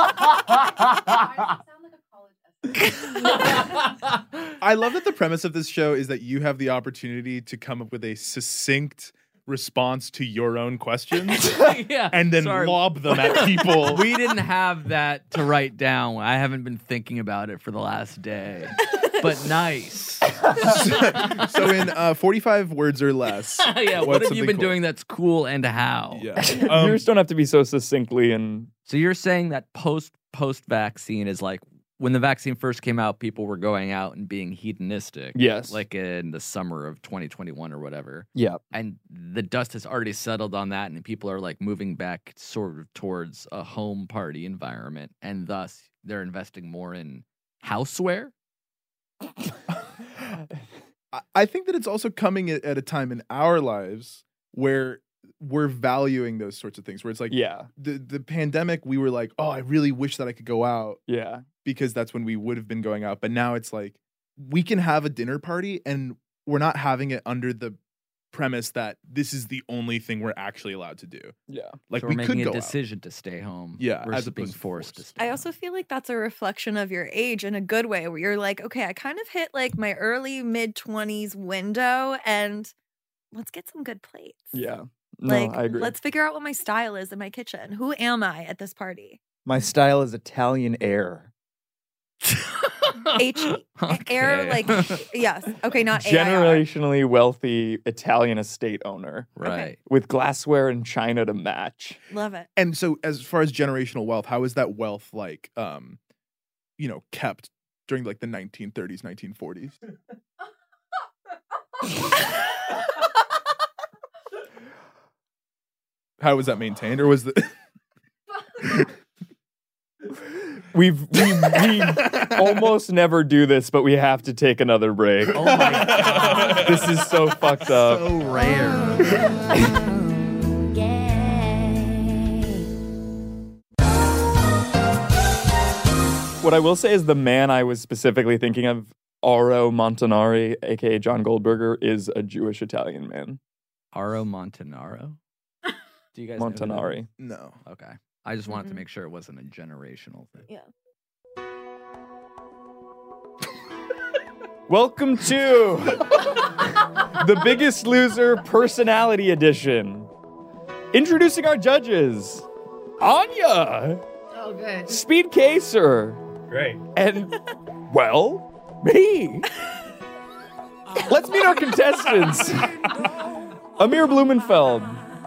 I love that the premise of this show is that you have the opportunity to come up with a succinct response to your own questions Yeah. and then sorry. lob them at people. We didn't have that to write down. I haven't been thinking about it for the last day. But nice. so in uh, forty-five words or less. yeah, what what's have you something been cool? doing that's cool and how? Yeah. Um, Yours don't have to be so succinctly and. So you're saying that post post vaccine is like when the vaccine first came out, people were going out and being hedonistic. Yes. Like in the summer of twenty twenty-one or whatever. Yeah. And the dust has already settled on that, and people are like moving back sort of towards a home party environment, and thus they're investing more in houseware. I- I think that it's also coming at, at a time in our lives where we're valuing those sorts of things. Where it's like, Yeah. the the pandemic, we were like, oh, I really wish that I could go out Yeah. because that's when we would have been going out. But now it's like we can have a dinner party, and we're not having it under the premise that this is the only thing we're actually allowed to do. Yeah. Like So we we're could making go a out. decision to stay home. Yeah, versus as being opposed to forced to forced. stay. I also feel like that's a reflection of your age in a good way, where you're like, okay, I kind of hit like my early mid twenties window, and let's get some good plates. Yeah. No, Like, I agree. let's figure out what my style is in my kitchen. Who am I at this party? My style is Italian air. H air, Okay. like yes, okay, not A I R. Generationally wealthy Italian estate owner. Right. With glassware and china to match. Love it. And so, as far as generational wealth, how is that wealth like, um, you know, kept during like the nineteen thirties, nineteen forties? How was that maintained, or was the? We've we, we almost never do this, but we have to take another break. Oh my god. This is so fucked up. So rare. What I will say is the man I was specifically thinking of, Aro Montanari, aka John Goldberger, is a Jewish Italian man. Aro Montanaro? Do you guys know who that Montanari. is? No. Okay. I just wanted to Mm-mm. make sure it wasn't a generational thing. Yeah. Welcome to The Biggest Loser Personality Edition. Introducing our judges, Anya, Oh, good. Speed Caser, Great. and, well, me. Let's meet our contestants. Amir Blumenfeld,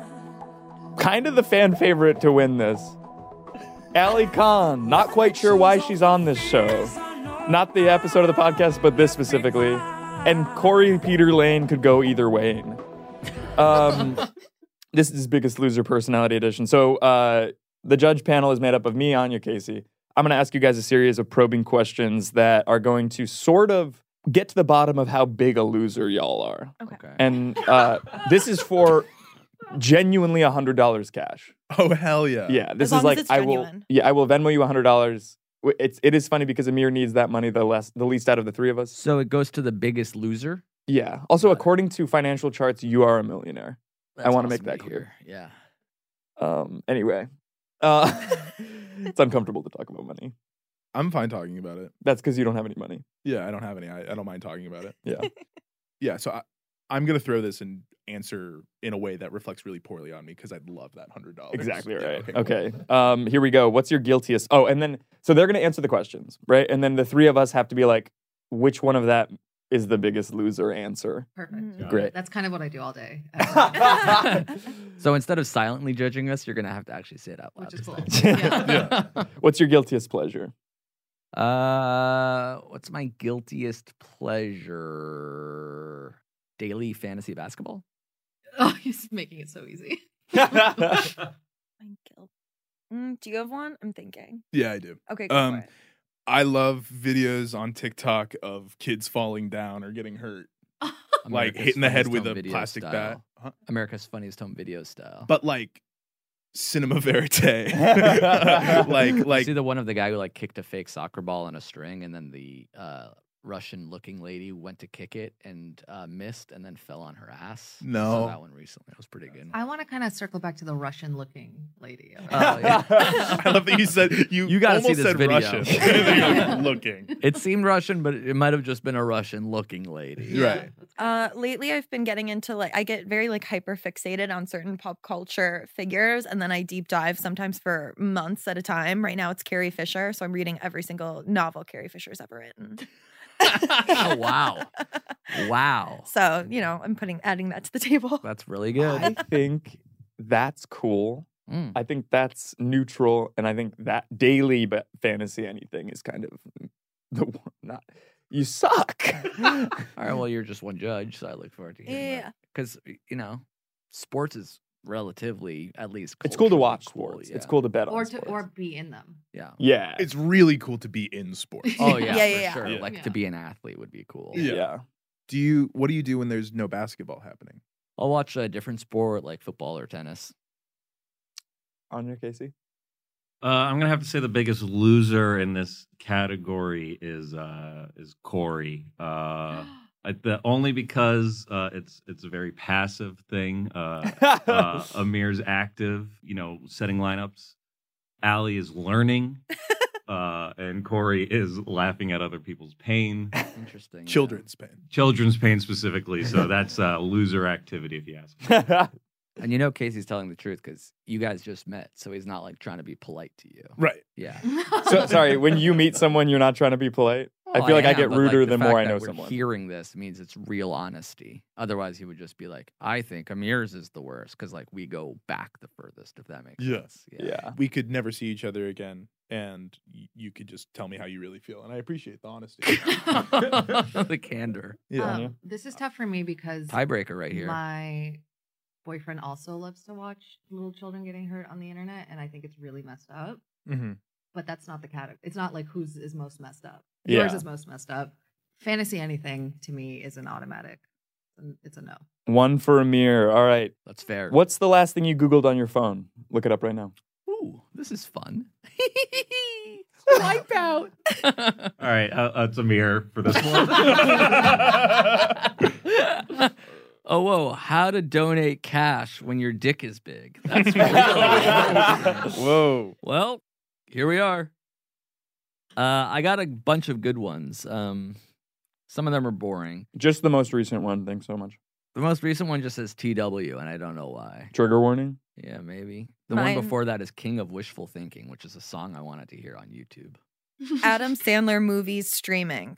kind of the fan favorite to win this. Ali Khan, not quite sure why she's on this show. Not the episode of the podcast, but this specifically. And Corey Peter Lane could go either way. Um, this is Biggest Loser Personality Edition. So uh, the judge panel is made up of me, Anya Casey. I'm going to ask you guys a series of probing questions that are going to sort of get to the bottom of how big a loser y'all are. Okay. Okay. And uh, this is for genuinely one hundred dollars cash. Oh hell yeah! Yeah, this As long is like as it's I will. genuine. Yeah, I will Venmo you one hundred dollars. It's it is funny because Amir needs that money the less the least out of the three of us. So it goes to the biggest loser? Yeah. Also, according to financial charts, you are a millionaire. I That's wanna awesome make that to clear. hear. Yeah. Um. Anyway, uh, it's uncomfortable to talk about money. I'm fine talking about it. That's because you don't have any money. Yeah, I don't have any. I, I don't mind talking about it. Yeah. Yeah, so I, I'm gonna throw this and answer in a way that reflects really poorly on me because I'd love that hundred dollars. Exactly Yeah, right. okay. cool. Okay. Um. Here we go. What's your guiltiest? Oh, and then so they're gonna answer the questions, right? And then the three of us have to be like, which one of that is the biggest loser answer? Perfect. Mm. Great. That's kind of what I do all day, So instead of silently judging us, you're going to have to actually say it out loud. which is cool. this time. Yeah. What's your guiltiest pleasure? Uh, what's my guiltiest pleasure? Daily fantasy basketball? Oh, he's making it so easy. My guilt. Mm, do you have one? I'm thinking. Yeah, I do. Okay, go Um, for it. I love videos on TikTok of kids falling down or getting hurt, like America's hitting the head Funniest with Home a Video plastic style. bat. Huh? America's Funniest Home Video style. But like cinema verite, like You like see the one of the guy who like kicked a fake soccer ball on a string, and then the uh, Russian-looking lady went to kick it and uh, missed, and then fell on her ass. I No. saw that one recently. It was pretty good. I want to kind of circle back to the Russian-looking lady. Oh, yeah. I love that you said you. You gotta see almost this said video. Russian. You're like, looking. It seemed Russian, but it might have just been a Russian-looking lady. Right. Uh, lately, I've been getting into like I get very like hyper fixated on certain pop culture figures, and then I deep dive sometimes for months at a time. Right now, it's Carrie Fisher, so I'm reading every single novel Carrie Fisher's ever written. Oh, wow. Wow. So, you know, I'm putting adding that to the table. That's really good. I think that's cool. Mm. I think that's neutral, and I think that daily but fantasy anything is kind of the one. Not you suck. All right, well, you're just one judge, so I look forward to hearing Yeah. that. Because, you know, sports is relatively, at least, It's cool to culturally watch cool, sports. yeah. It's cool to bet or on to sports. or be in them. Yeah. Yeah. It's really cool to be in sports. Oh, yeah, Yeah, for yeah, yeah. sure. Yeah. Like, Yeah. to be an athlete would be cool. Yeah. yeah. Do you? What do you do when there's no basketball happening? I'll watch a different sport, like football or tennis. Anya Casey. Uh, I'm gonna have to say the biggest loser in this category is uh, is Corey. Uh, I, the, only because uh, it's it's a very passive thing. Uh, uh, Amir's active, you know, setting lineups. Allie is learning, uh, and Corey is laughing at other people's pain, Interesting. yeah. Children's pain. children's pain specifically. So that's uh, loser activity, if you ask me. And you know Casey's telling the truth because you guys just met, so he's not like trying to be polite to you. Right. Yeah. So sorry, when you meet someone, you're not trying to be polite. I Well, feel like I am, get but, like, ruder the the more fact I that know we're someone. Hearing this means it's real honesty. Otherwise, he would just be like, "I think Amir's is the worst," because like we go back the furthest. If that makes Yeah. sense. Yeah. We could never see each other again, and y- you could just tell me how you really feel, and I appreciate the honesty. The candor. Yeah. Um, this is tough for me because Tiebreaker right here. my boyfriend also loves to watch little children getting hurt on the internet, and I think it's really messed up. Mm-hmm. But that's not the category. It's not like whose is most messed up. Yeah. Yours is most messed up. Fantasy anything to me is an automatic. It's a no. One for Amir. All right. That's fair. What's the last thing you Googled on your phone? Look it up right now. Ooh, this is fun. Wipe out. All right, uh, uh, it's Amir for this one. Oh, whoa. How to donate cash when your dick is big. That's really Whoa. Well, here we are. Uh, I got a bunch of good ones. Um, some of them are boring. Just the most recent one. Thanks so much. The most recent one just says T W, and I don't know why. Trigger warning. Yeah, maybe. The Mine- one before that is King of Wishful Thinking, which is a song I wanted to hear on YouTube. Adam Sandler movies streaming.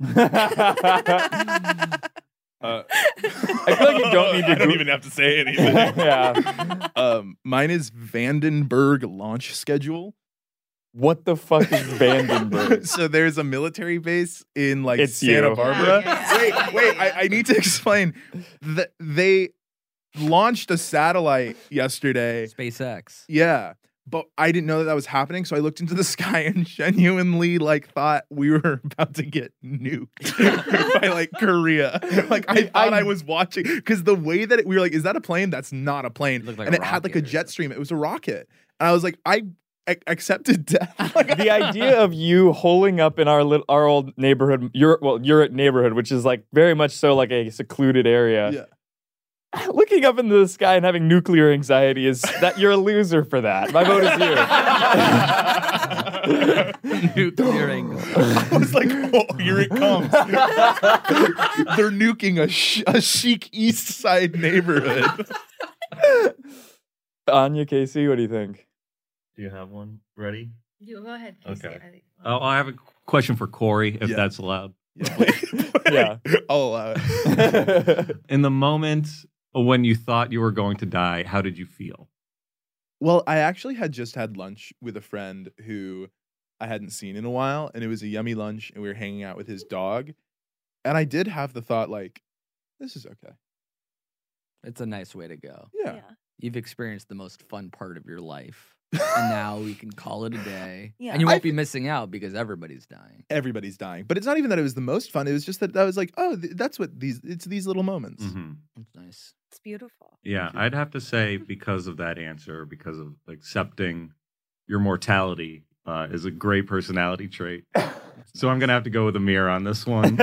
Uh, I feel like you don't need to I don't Goo- even have to say anything. Yeah. Um, mine is Vandenberg launch schedule. What the fuck is Vandenberg? So there's a military base in like It's Santa you. Barbara. Yeah, yeah, yeah. Wait, wait, I, I need to explain that they launched a satellite yesterday. SpaceX. Yeah. But I didn't know that that was happening, so I looked into the sky and genuinely like thought we were about to get nuked by like Korea. Like I thought I, I- was watching because the way that it, we were like, "Is that a plane?" That's not a plane, It looked like and a it had like a rocket or jet something. stream. It was a rocket, and I was like, I, I accepted death. Like, The idea of you holing up in our lit- our old neighborhood, your well, your neighborhood, which is like very much so like a secluded area. yeah. Looking up into the sky and having nuclear anxiety is that you're a loser for that. My vote is you. Nuclear anxiety. I was like, oh, here it comes. They're nuking a, sh- a chic East Side neighborhood. Anya, Casey, what do you think? Do you have one ready? You go ahead. Casey. Okay. I think- Oh, I have a question for Corey, if Yeah. that's allowed. Yeah, wait, wait. Yeah. I'll allow it. In the moment when you thought you were going to die, how did you feel? Well, I actually had just had lunch with a friend who I hadn't seen in a while, and it was a yummy lunch, and we were hanging out with his dog. And I did have the thought, like, this is okay. It's a nice way to go. Yeah. Yeah. You've experienced the most fun part of your life. And now we can call it a day. Yeah. And you won't I- be missing out because everybody's dying. Everybody's dying. But it's not even that it was the most fun. It was just that I was like, oh, th- that's what these, it's these little moments. Mhm. It's nice. It's beautiful. Yeah, I'd have to say because of that answer, because of accepting your mortality uh, is a great personality trait. So I'm gonna have to go with Amir on this one.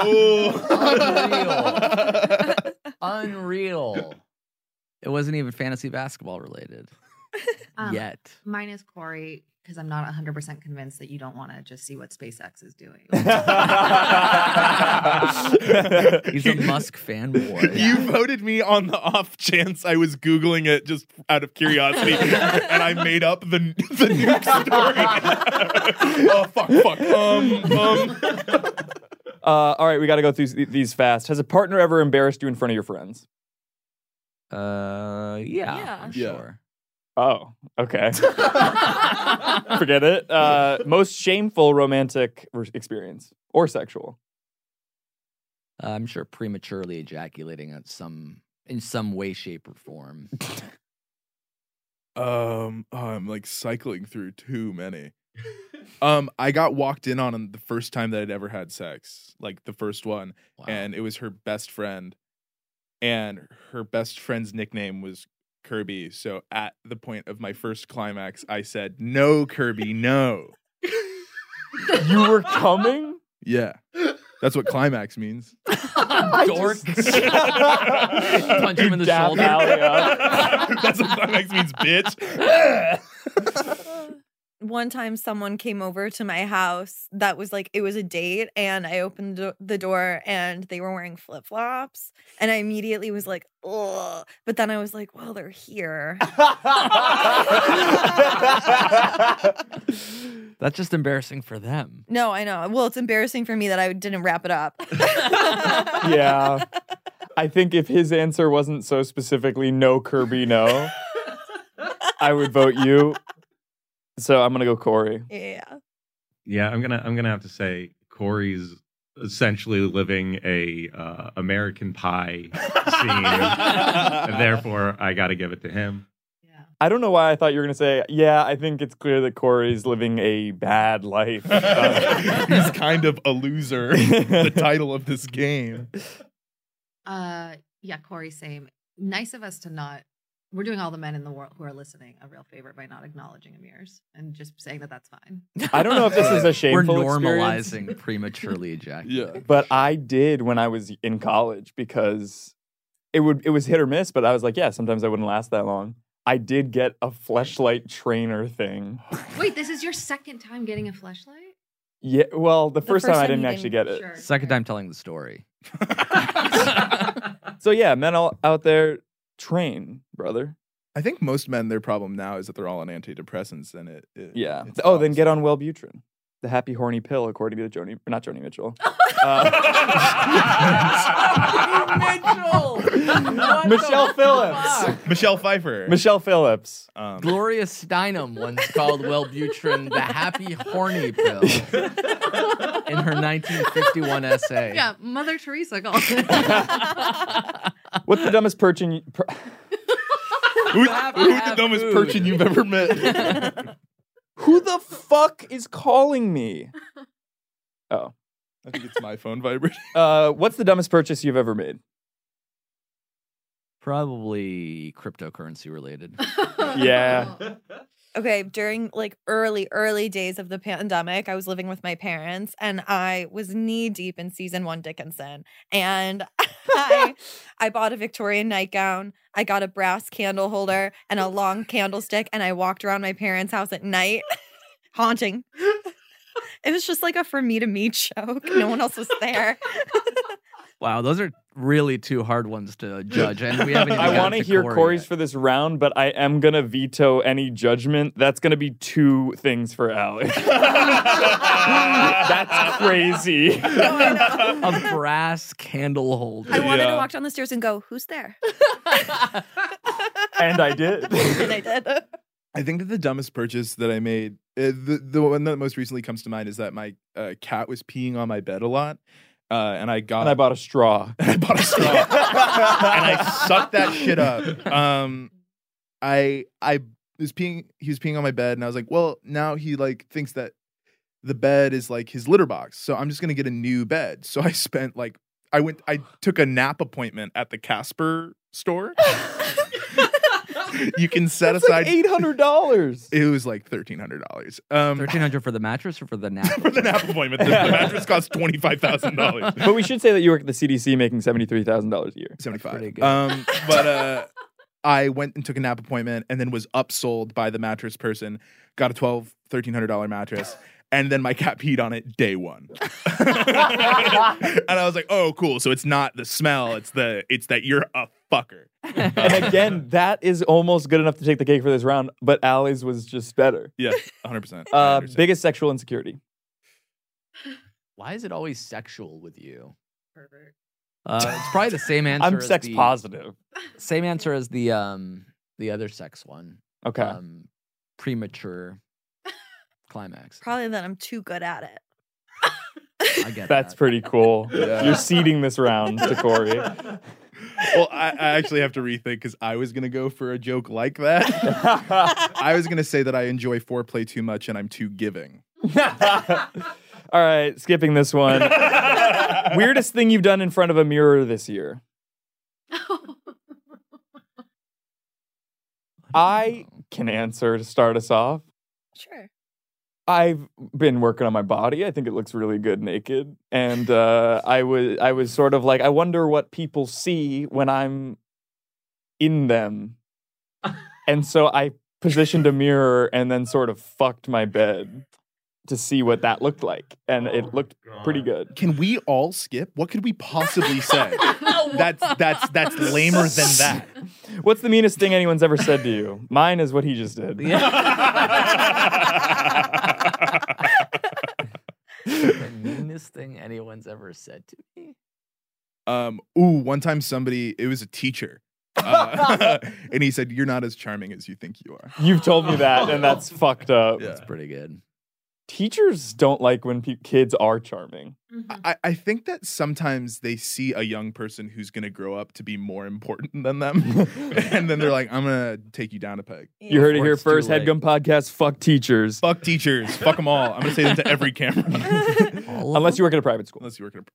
Unreal. Unreal. It wasn't even fantasy basketball related Um, yet. Mine is Corey because I'm not one hundred percent convinced that you don't want to just see what SpaceX is doing. He's a Musk fanboy. You voted me on the off chance I was Googling it just out of curiosity, and I made up the the nuke story. Oh fuck, fuck. Um, um. Uh, all right, we got to go through th- these fast. Has a partner ever embarrassed you in front of your friends? Uh, yeah, Yeah. I'm Yeah. sure. Oh, okay. Forget it. Uh, most shameful romantic re- experience or sexual? Uh, I'm sure prematurely ejaculating at some in some way, shape, or form. Um, oh, I'm like cycling through too many. Um, I got walked in on the first time that I'd ever had sex, like the first one, Wow. and it was her best friend, and her best friend's nickname was Kirby. So at the point of my first climax, I said, "No, Kirby, no." You were coming? Yeah, that's what climax means. Dork. Punch him in the Dab shoulder. Allie up. That's what climax means, bitch. One time someone came over to my house that was like, it was a date, and I opened do- the door and they were wearing flip flops. And I immediately was like, ugh. But then I was like, well, they're here. That's just embarrassing for them. No, I know. Well, it's embarrassing for me that I didn't wrap it up. Yeah. I think if his answer wasn't so specifically no, Kirby, no, I would vote you. So I'm gonna go Corey. Yeah. Yeah, I'm gonna I'm gonna have to say Corey's essentially living a uh, American Pie scene. Therefore, I got to give it to him. I don't know why I thought you were gonna say, yeah, I think it's clear that Corey's living a bad life. Uh, He's kind of a loser. The title of this game. Uh, yeah, Corey, same. Nice of us to not. We're doing all the men in the world who are listening a real favor by not acknowledging Amir's and just saying that that's fine. I don't know if this is a shameful We're experience. normalizing prematurely ejaculating. Yeah. But I did when I was in college because it would it was hit or miss, but I was like, yeah, sometimes I wouldn't last that long. I did get a fleshlight trainer thing. Wait, this is your second time getting a fleshlight? Yeah, well, the, The first, first time I time didn't you actually didn't- get it. Sure. Second time telling the story. So yeah, men all out there, train, brother. I think most men, their problem now is that they're all on antidepressants, and it. it Yeah. it's Oh, then opposite. get on Wellbutrin, the happy horny pill, according to Joni, or not Joni Mitchell. Uh, Michelle Phillips. Michelle Pfeiffer. Michelle Phillips. Um, Gloria Steinem once called Wellbutrin the happy horny pill in her nineteen fifty-one essay. Yeah, Mother Teresa called it. What's the dumbest person? You, per, who's, Have- who's the have dumbest food. person you've ever met? who the fuck is calling me? Oh. I think it's my phone vibrating. Uh, what's the dumbest purchase you've ever made? Probably cryptocurrency related. Yeah. Okay, during like early, early days of the pandemic, I was living with my parents and I was knee deep in season one Dickinson. And I I bought a Victorian nightgown, I got a brass candle holder and a long candlestick, and I walked around my parents' house at night, haunting. It was just like a for me to meet joke. No one else was there. Wow, those are really two hard ones to judge, and we haven't. Even I want to to hear Corey Corey's yet. for this round, but I am going to veto any judgment. That's going to be two things for Allie. That's crazy. No, I know. A brass candle holder. I wanted Yeah. to walk down the stairs and go, who's there? And I did. And I did. I think that the dumbest purchase that I made, uh, the the one that most recently comes to mind, is that my uh, cat was peeing on my bed a lot, uh, and I got And I bought a straw. and I bought a straw, and I sucked that shit up. Um, I I was peeing. He was peeing on my bed, and I was like, well, now he like thinks that the bed is like his litter box, so I'm just gonna get a new bed. So I spent like I went I took a nap appointment at the Casper store. You can set That's aside like eight hundred dollars. It was like thirteen hundred dollars. Um, Thirteen hundred for the mattress or for the nap? for the nap appointment. The, the mattress cost twenty five thousand dollars. But we should say that you work at the C D C making seventy-three thousand dollars a year. Seventy pretty five. good. Um, but uh, I went and took a nap appointment, and then was upsold by the mattress person. Got a twelve, thirteen hundred dollar mattress. And then my cat peed on it day one. And I was like, oh, cool. So it's not the smell, it's the it's that you're a fucker. And again, that is almost good enough to take the cake for this round, but Allie's was just better. Yeah, one hundred percent. I Uh, understand. biggest sexual insecurity. Why is it always sexual with you? Pervert. Uh, it's probably the same answer. I'm as sex the, positive. Same answer as the um the other sex one. Okay. Um, premature climax. Probably that I'm too good at it. I get That's that. pretty cool. Yeah. You're seeding this round to Corey. Well, I, I actually have to rethink because I was gonna go for a joke like that. I was gonna say that I enjoy foreplay too much and I'm too giving. All right, skipping this one. Weirdest thing you've done in front of a mirror this year? I can answer to start us off. Sure. I've been working on my body. I think it looks really good naked, and uh, I was I was sort of like, I wonder what people see when I'm in them, and so I positioned a mirror and then sort of fucked my bed to see what that looked like, and it looked pretty good. Can we all skip? What could we possibly say? that's that's that's lamer than that. What's the meanest thing anyone's ever said to you? Mine is what he just did. The meanest thing anyone's ever said to me. Um, ooh, one time somebody, it was a teacher, uh, and he said, "You're not as charming as you think you are." You've told me that, and that's fucked up. Yeah. That's pretty good. Teachers don't like when pe- kids are charming. I, I think that sometimes they see a young person who's going to grow up to be more important than them. And then they're like, I'm going to take you down a peg. You heard it Before here it's too first. late. Headgum Podcast. Fuck teachers. Fuck teachers. Fuck them all. I'm going to say that to every camera. All of Unless them? you work at a private school. Unless you work in a...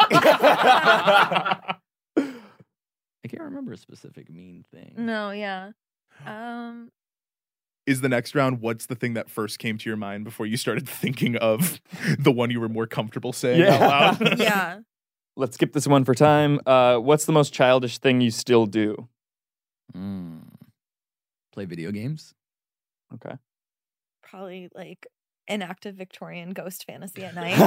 I can't remember a specific mean thing. No, yeah. Um, Is the next round, what's the thing that first came to your mind before you started thinking of the one you were more comfortable saying Yeah. out loud? yeah. Let's skip this one for time. Uh, what's the most childish thing you still do? Mm. Play video games. Okay. Probably like an active Victorian ghost fantasy at night.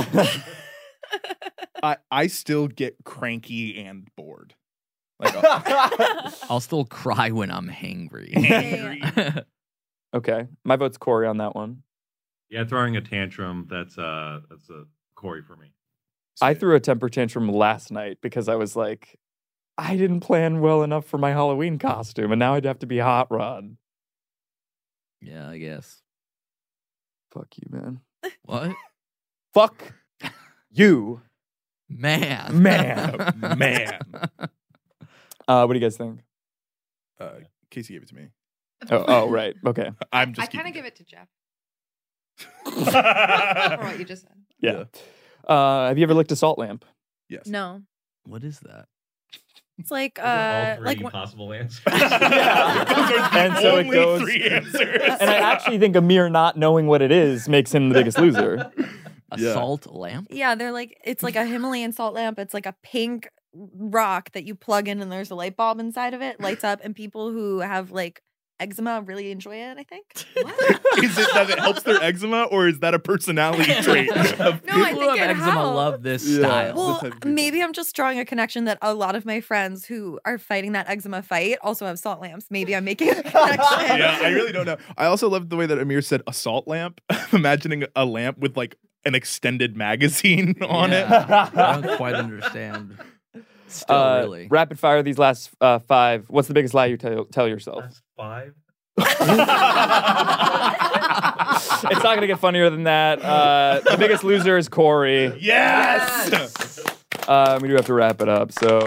I, I still get cranky and bored. Like, uh, I'll still cry when I'm hangry. Hangry. Okay. My vote's Corey on that one. Yeah, throwing a tantrum. That's uh, that's a Corey for me. I threw a temper tantrum last night because I was like, I didn't plan well enough for my Halloween costume, and now I'd have to be Hot Rod. Yeah, I guess. Fuck you, man. What? Fuck you, Man. man. Man. Uh, what do you guys think? Uh, Casey gave it to me. Oh, oh right. Okay. I'm I just kind of keeping give it to Jeff it. for what you just said. Yeah. Uh, have you ever licked a salt lamp? Yes. No. What is that? It's like Those are uh all three like when- possible answers. Yeah. Those are the And so it only goes- three answers. And I actually think Amir not knowing what it is makes him the biggest loser. A Yeah. salt lamp? yeah, they're like it's like a Himalayan salt lamp. It's like a pink rock that you plug in and there's a light bulb inside of it, lights up, and people who have like eczema really enjoy it, I think. Is it that it helps their eczema, or is that a personality trait? Of No, I People think who have it eczema helps. love this Yeah. style. Well, type of people. maybe I'm just drawing a connection that a lot of my friends who are fighting that eczema fight also have salt lamps. Maybe I'm making a connection. Yeah, I really don't know. I also love the way that Amir said assault lamp. Imagining a lamp with like an extended magazine on Yeah. it. I don't quite understand. Still, Uh, really. Rapid fire these last uh, five. What's the biggest lie you tell, tell yourself? That's five. It's not going to get funnier than that. Uh, the biggest loser is Corey. Yes. Uh, we do have to wrap it up. So,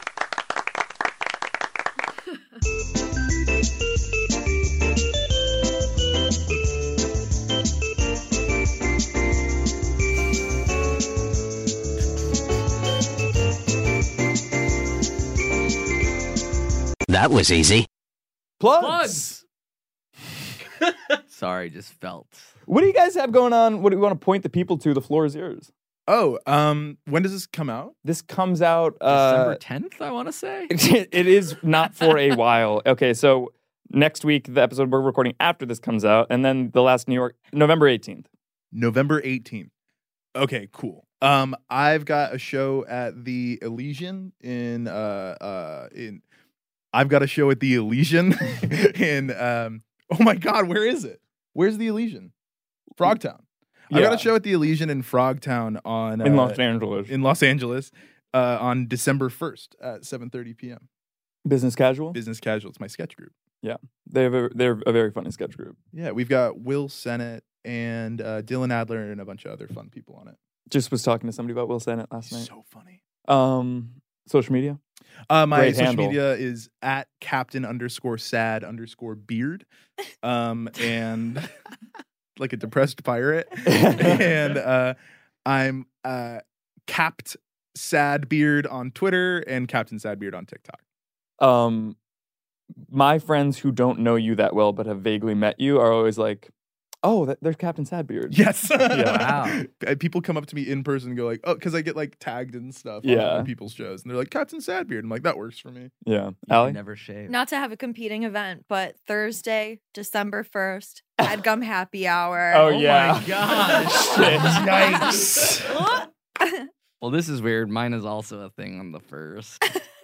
That was easy. plugs. Plugs. Sorry, just felt. What do you guys have going on? What do you want to point the people to? The floor is yours. Oh, um, when does this come out? This comes out uh, December tenth, I want to say. it is not for a while. Okay, so next week the episode we're recording after this comes out, and then the last New York November eighteenth. November eighteenth. Okay, cool. Um, I've got a show at the Elysian in uh uh in I've got a show at the Elysian in um oh my god, where is it? Where's the Elysian? Frogtown. I got Yeah. a show at the Elysian in Frogtown on In uh, Los Angeles. In Los Angeles, uh, on December first at seven thirty p.m. Business Casual. Business Casual. It's my sketch group. Yeah, they have a, they're a very funny sketch group. Yeah, we've got Will Sennett and uh, Dylan Adler and a bunch of other fun people on it. Just was talking to somebody about Will Sennett last night. So funny. Um, social media. Uh, my Great social handle. media is at captain underscore sad underscore beard, um, and like a depressed pirate. and uh, I'm uh, capped sad beard on Twitter and Captain Sad Beard on TikTok. Um, my friends who don't know you that well but have vaguely met you are always like, "Oh, that, there's Captain Sadbeard." Yes. Yeah. Uh, People come up to me in person and go like, "Oh," because I get like tagged and stuff on Yeah. other people's shows, and they're like, "Captain Sadbeard." I'm like, "That works for me." Yeah. You Allie? can never shave. Not to have a competing event, but Thursday, December first, Headgum Happy Hour. Oh, yeah. my gosh. Yikes. Well, this is weird. Mine is also a thing on the first.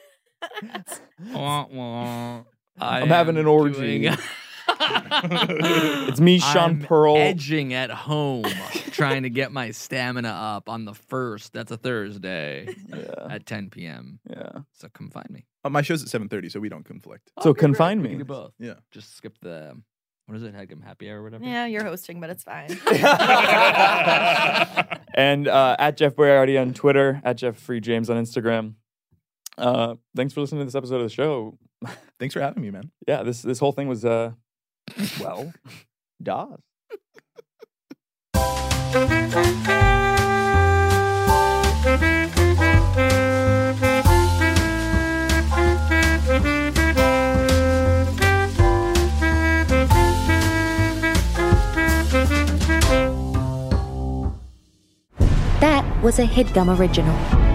Wah, wah. I I'm having am an orgy. doing- It's me, Sean I'm Pearl. edging at home, trying to get my stamina up on the first. That's a Thursday Yeah. at ten p.m. Yeah. So come find me. Uh, my show's at seven thirty, so we don't conflict. So Okay, great. confine We me. can do both. Yeah. Just skip the what is it? Headgum Happy Hour or whatever. Yeah, you're hosting, but it's fine. And uh, at Jeff Boyardi on Twitter, at Jeff Free James on Instagram. Uh, thanks for listening to this episode of the show. Thanks for having me, man. Yeah, this this whole thing was uh, well, das. That was a HeadGum original.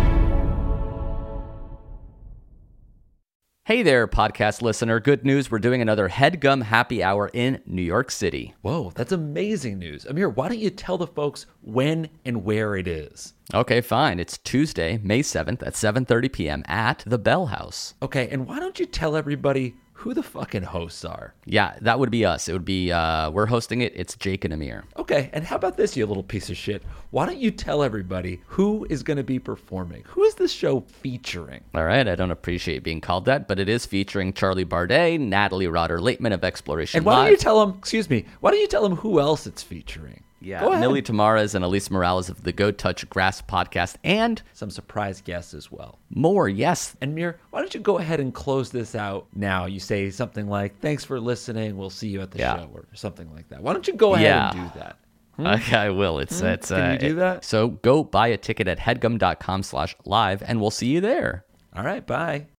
Hey there, podcast listener. Good news. We're doing another HeadGum Happy Hour in New York City. Whoa, that's amazing news. Amir, why don't you tell the folks when and where it is? Okay, fine. It's Tuesday, May seventh at seven thirty p.m. at the Bell House. Okay, and why don't you tell everybody who the fucking hosts are? Yeah, that would be us. It would be, uh, we're hosting it. It's Jake and Amir. Okay, and how about this, you little piece of shit? Why don't you tell everybody who is going to be performing? Who is this show featuring? All right, I don't appreciate being called that, but it is featuring Charlie Bardet, Natalie Rotter-Laitman of Exploration And why Live. don't you tell them, excuse me, why don't you tell them who else it's featuring? Yeah, Go ahead. Millie Tamaras and Elise Morales of the Go Touch Grass podcast, and some surprise guests as well. More, yes. And Mir, why don't you go ahead and close this out now? You say something like, thanks for listening, we'll see you at the Yeah. show, or something like that. Why don't you go ahead Yeah. and do that? Hmm? Okay, I will. It's Hmm? it's. Can uh, you do it- that? So go buy a ticket at headgum dot com slash live, and we'll see you there. All right, bye.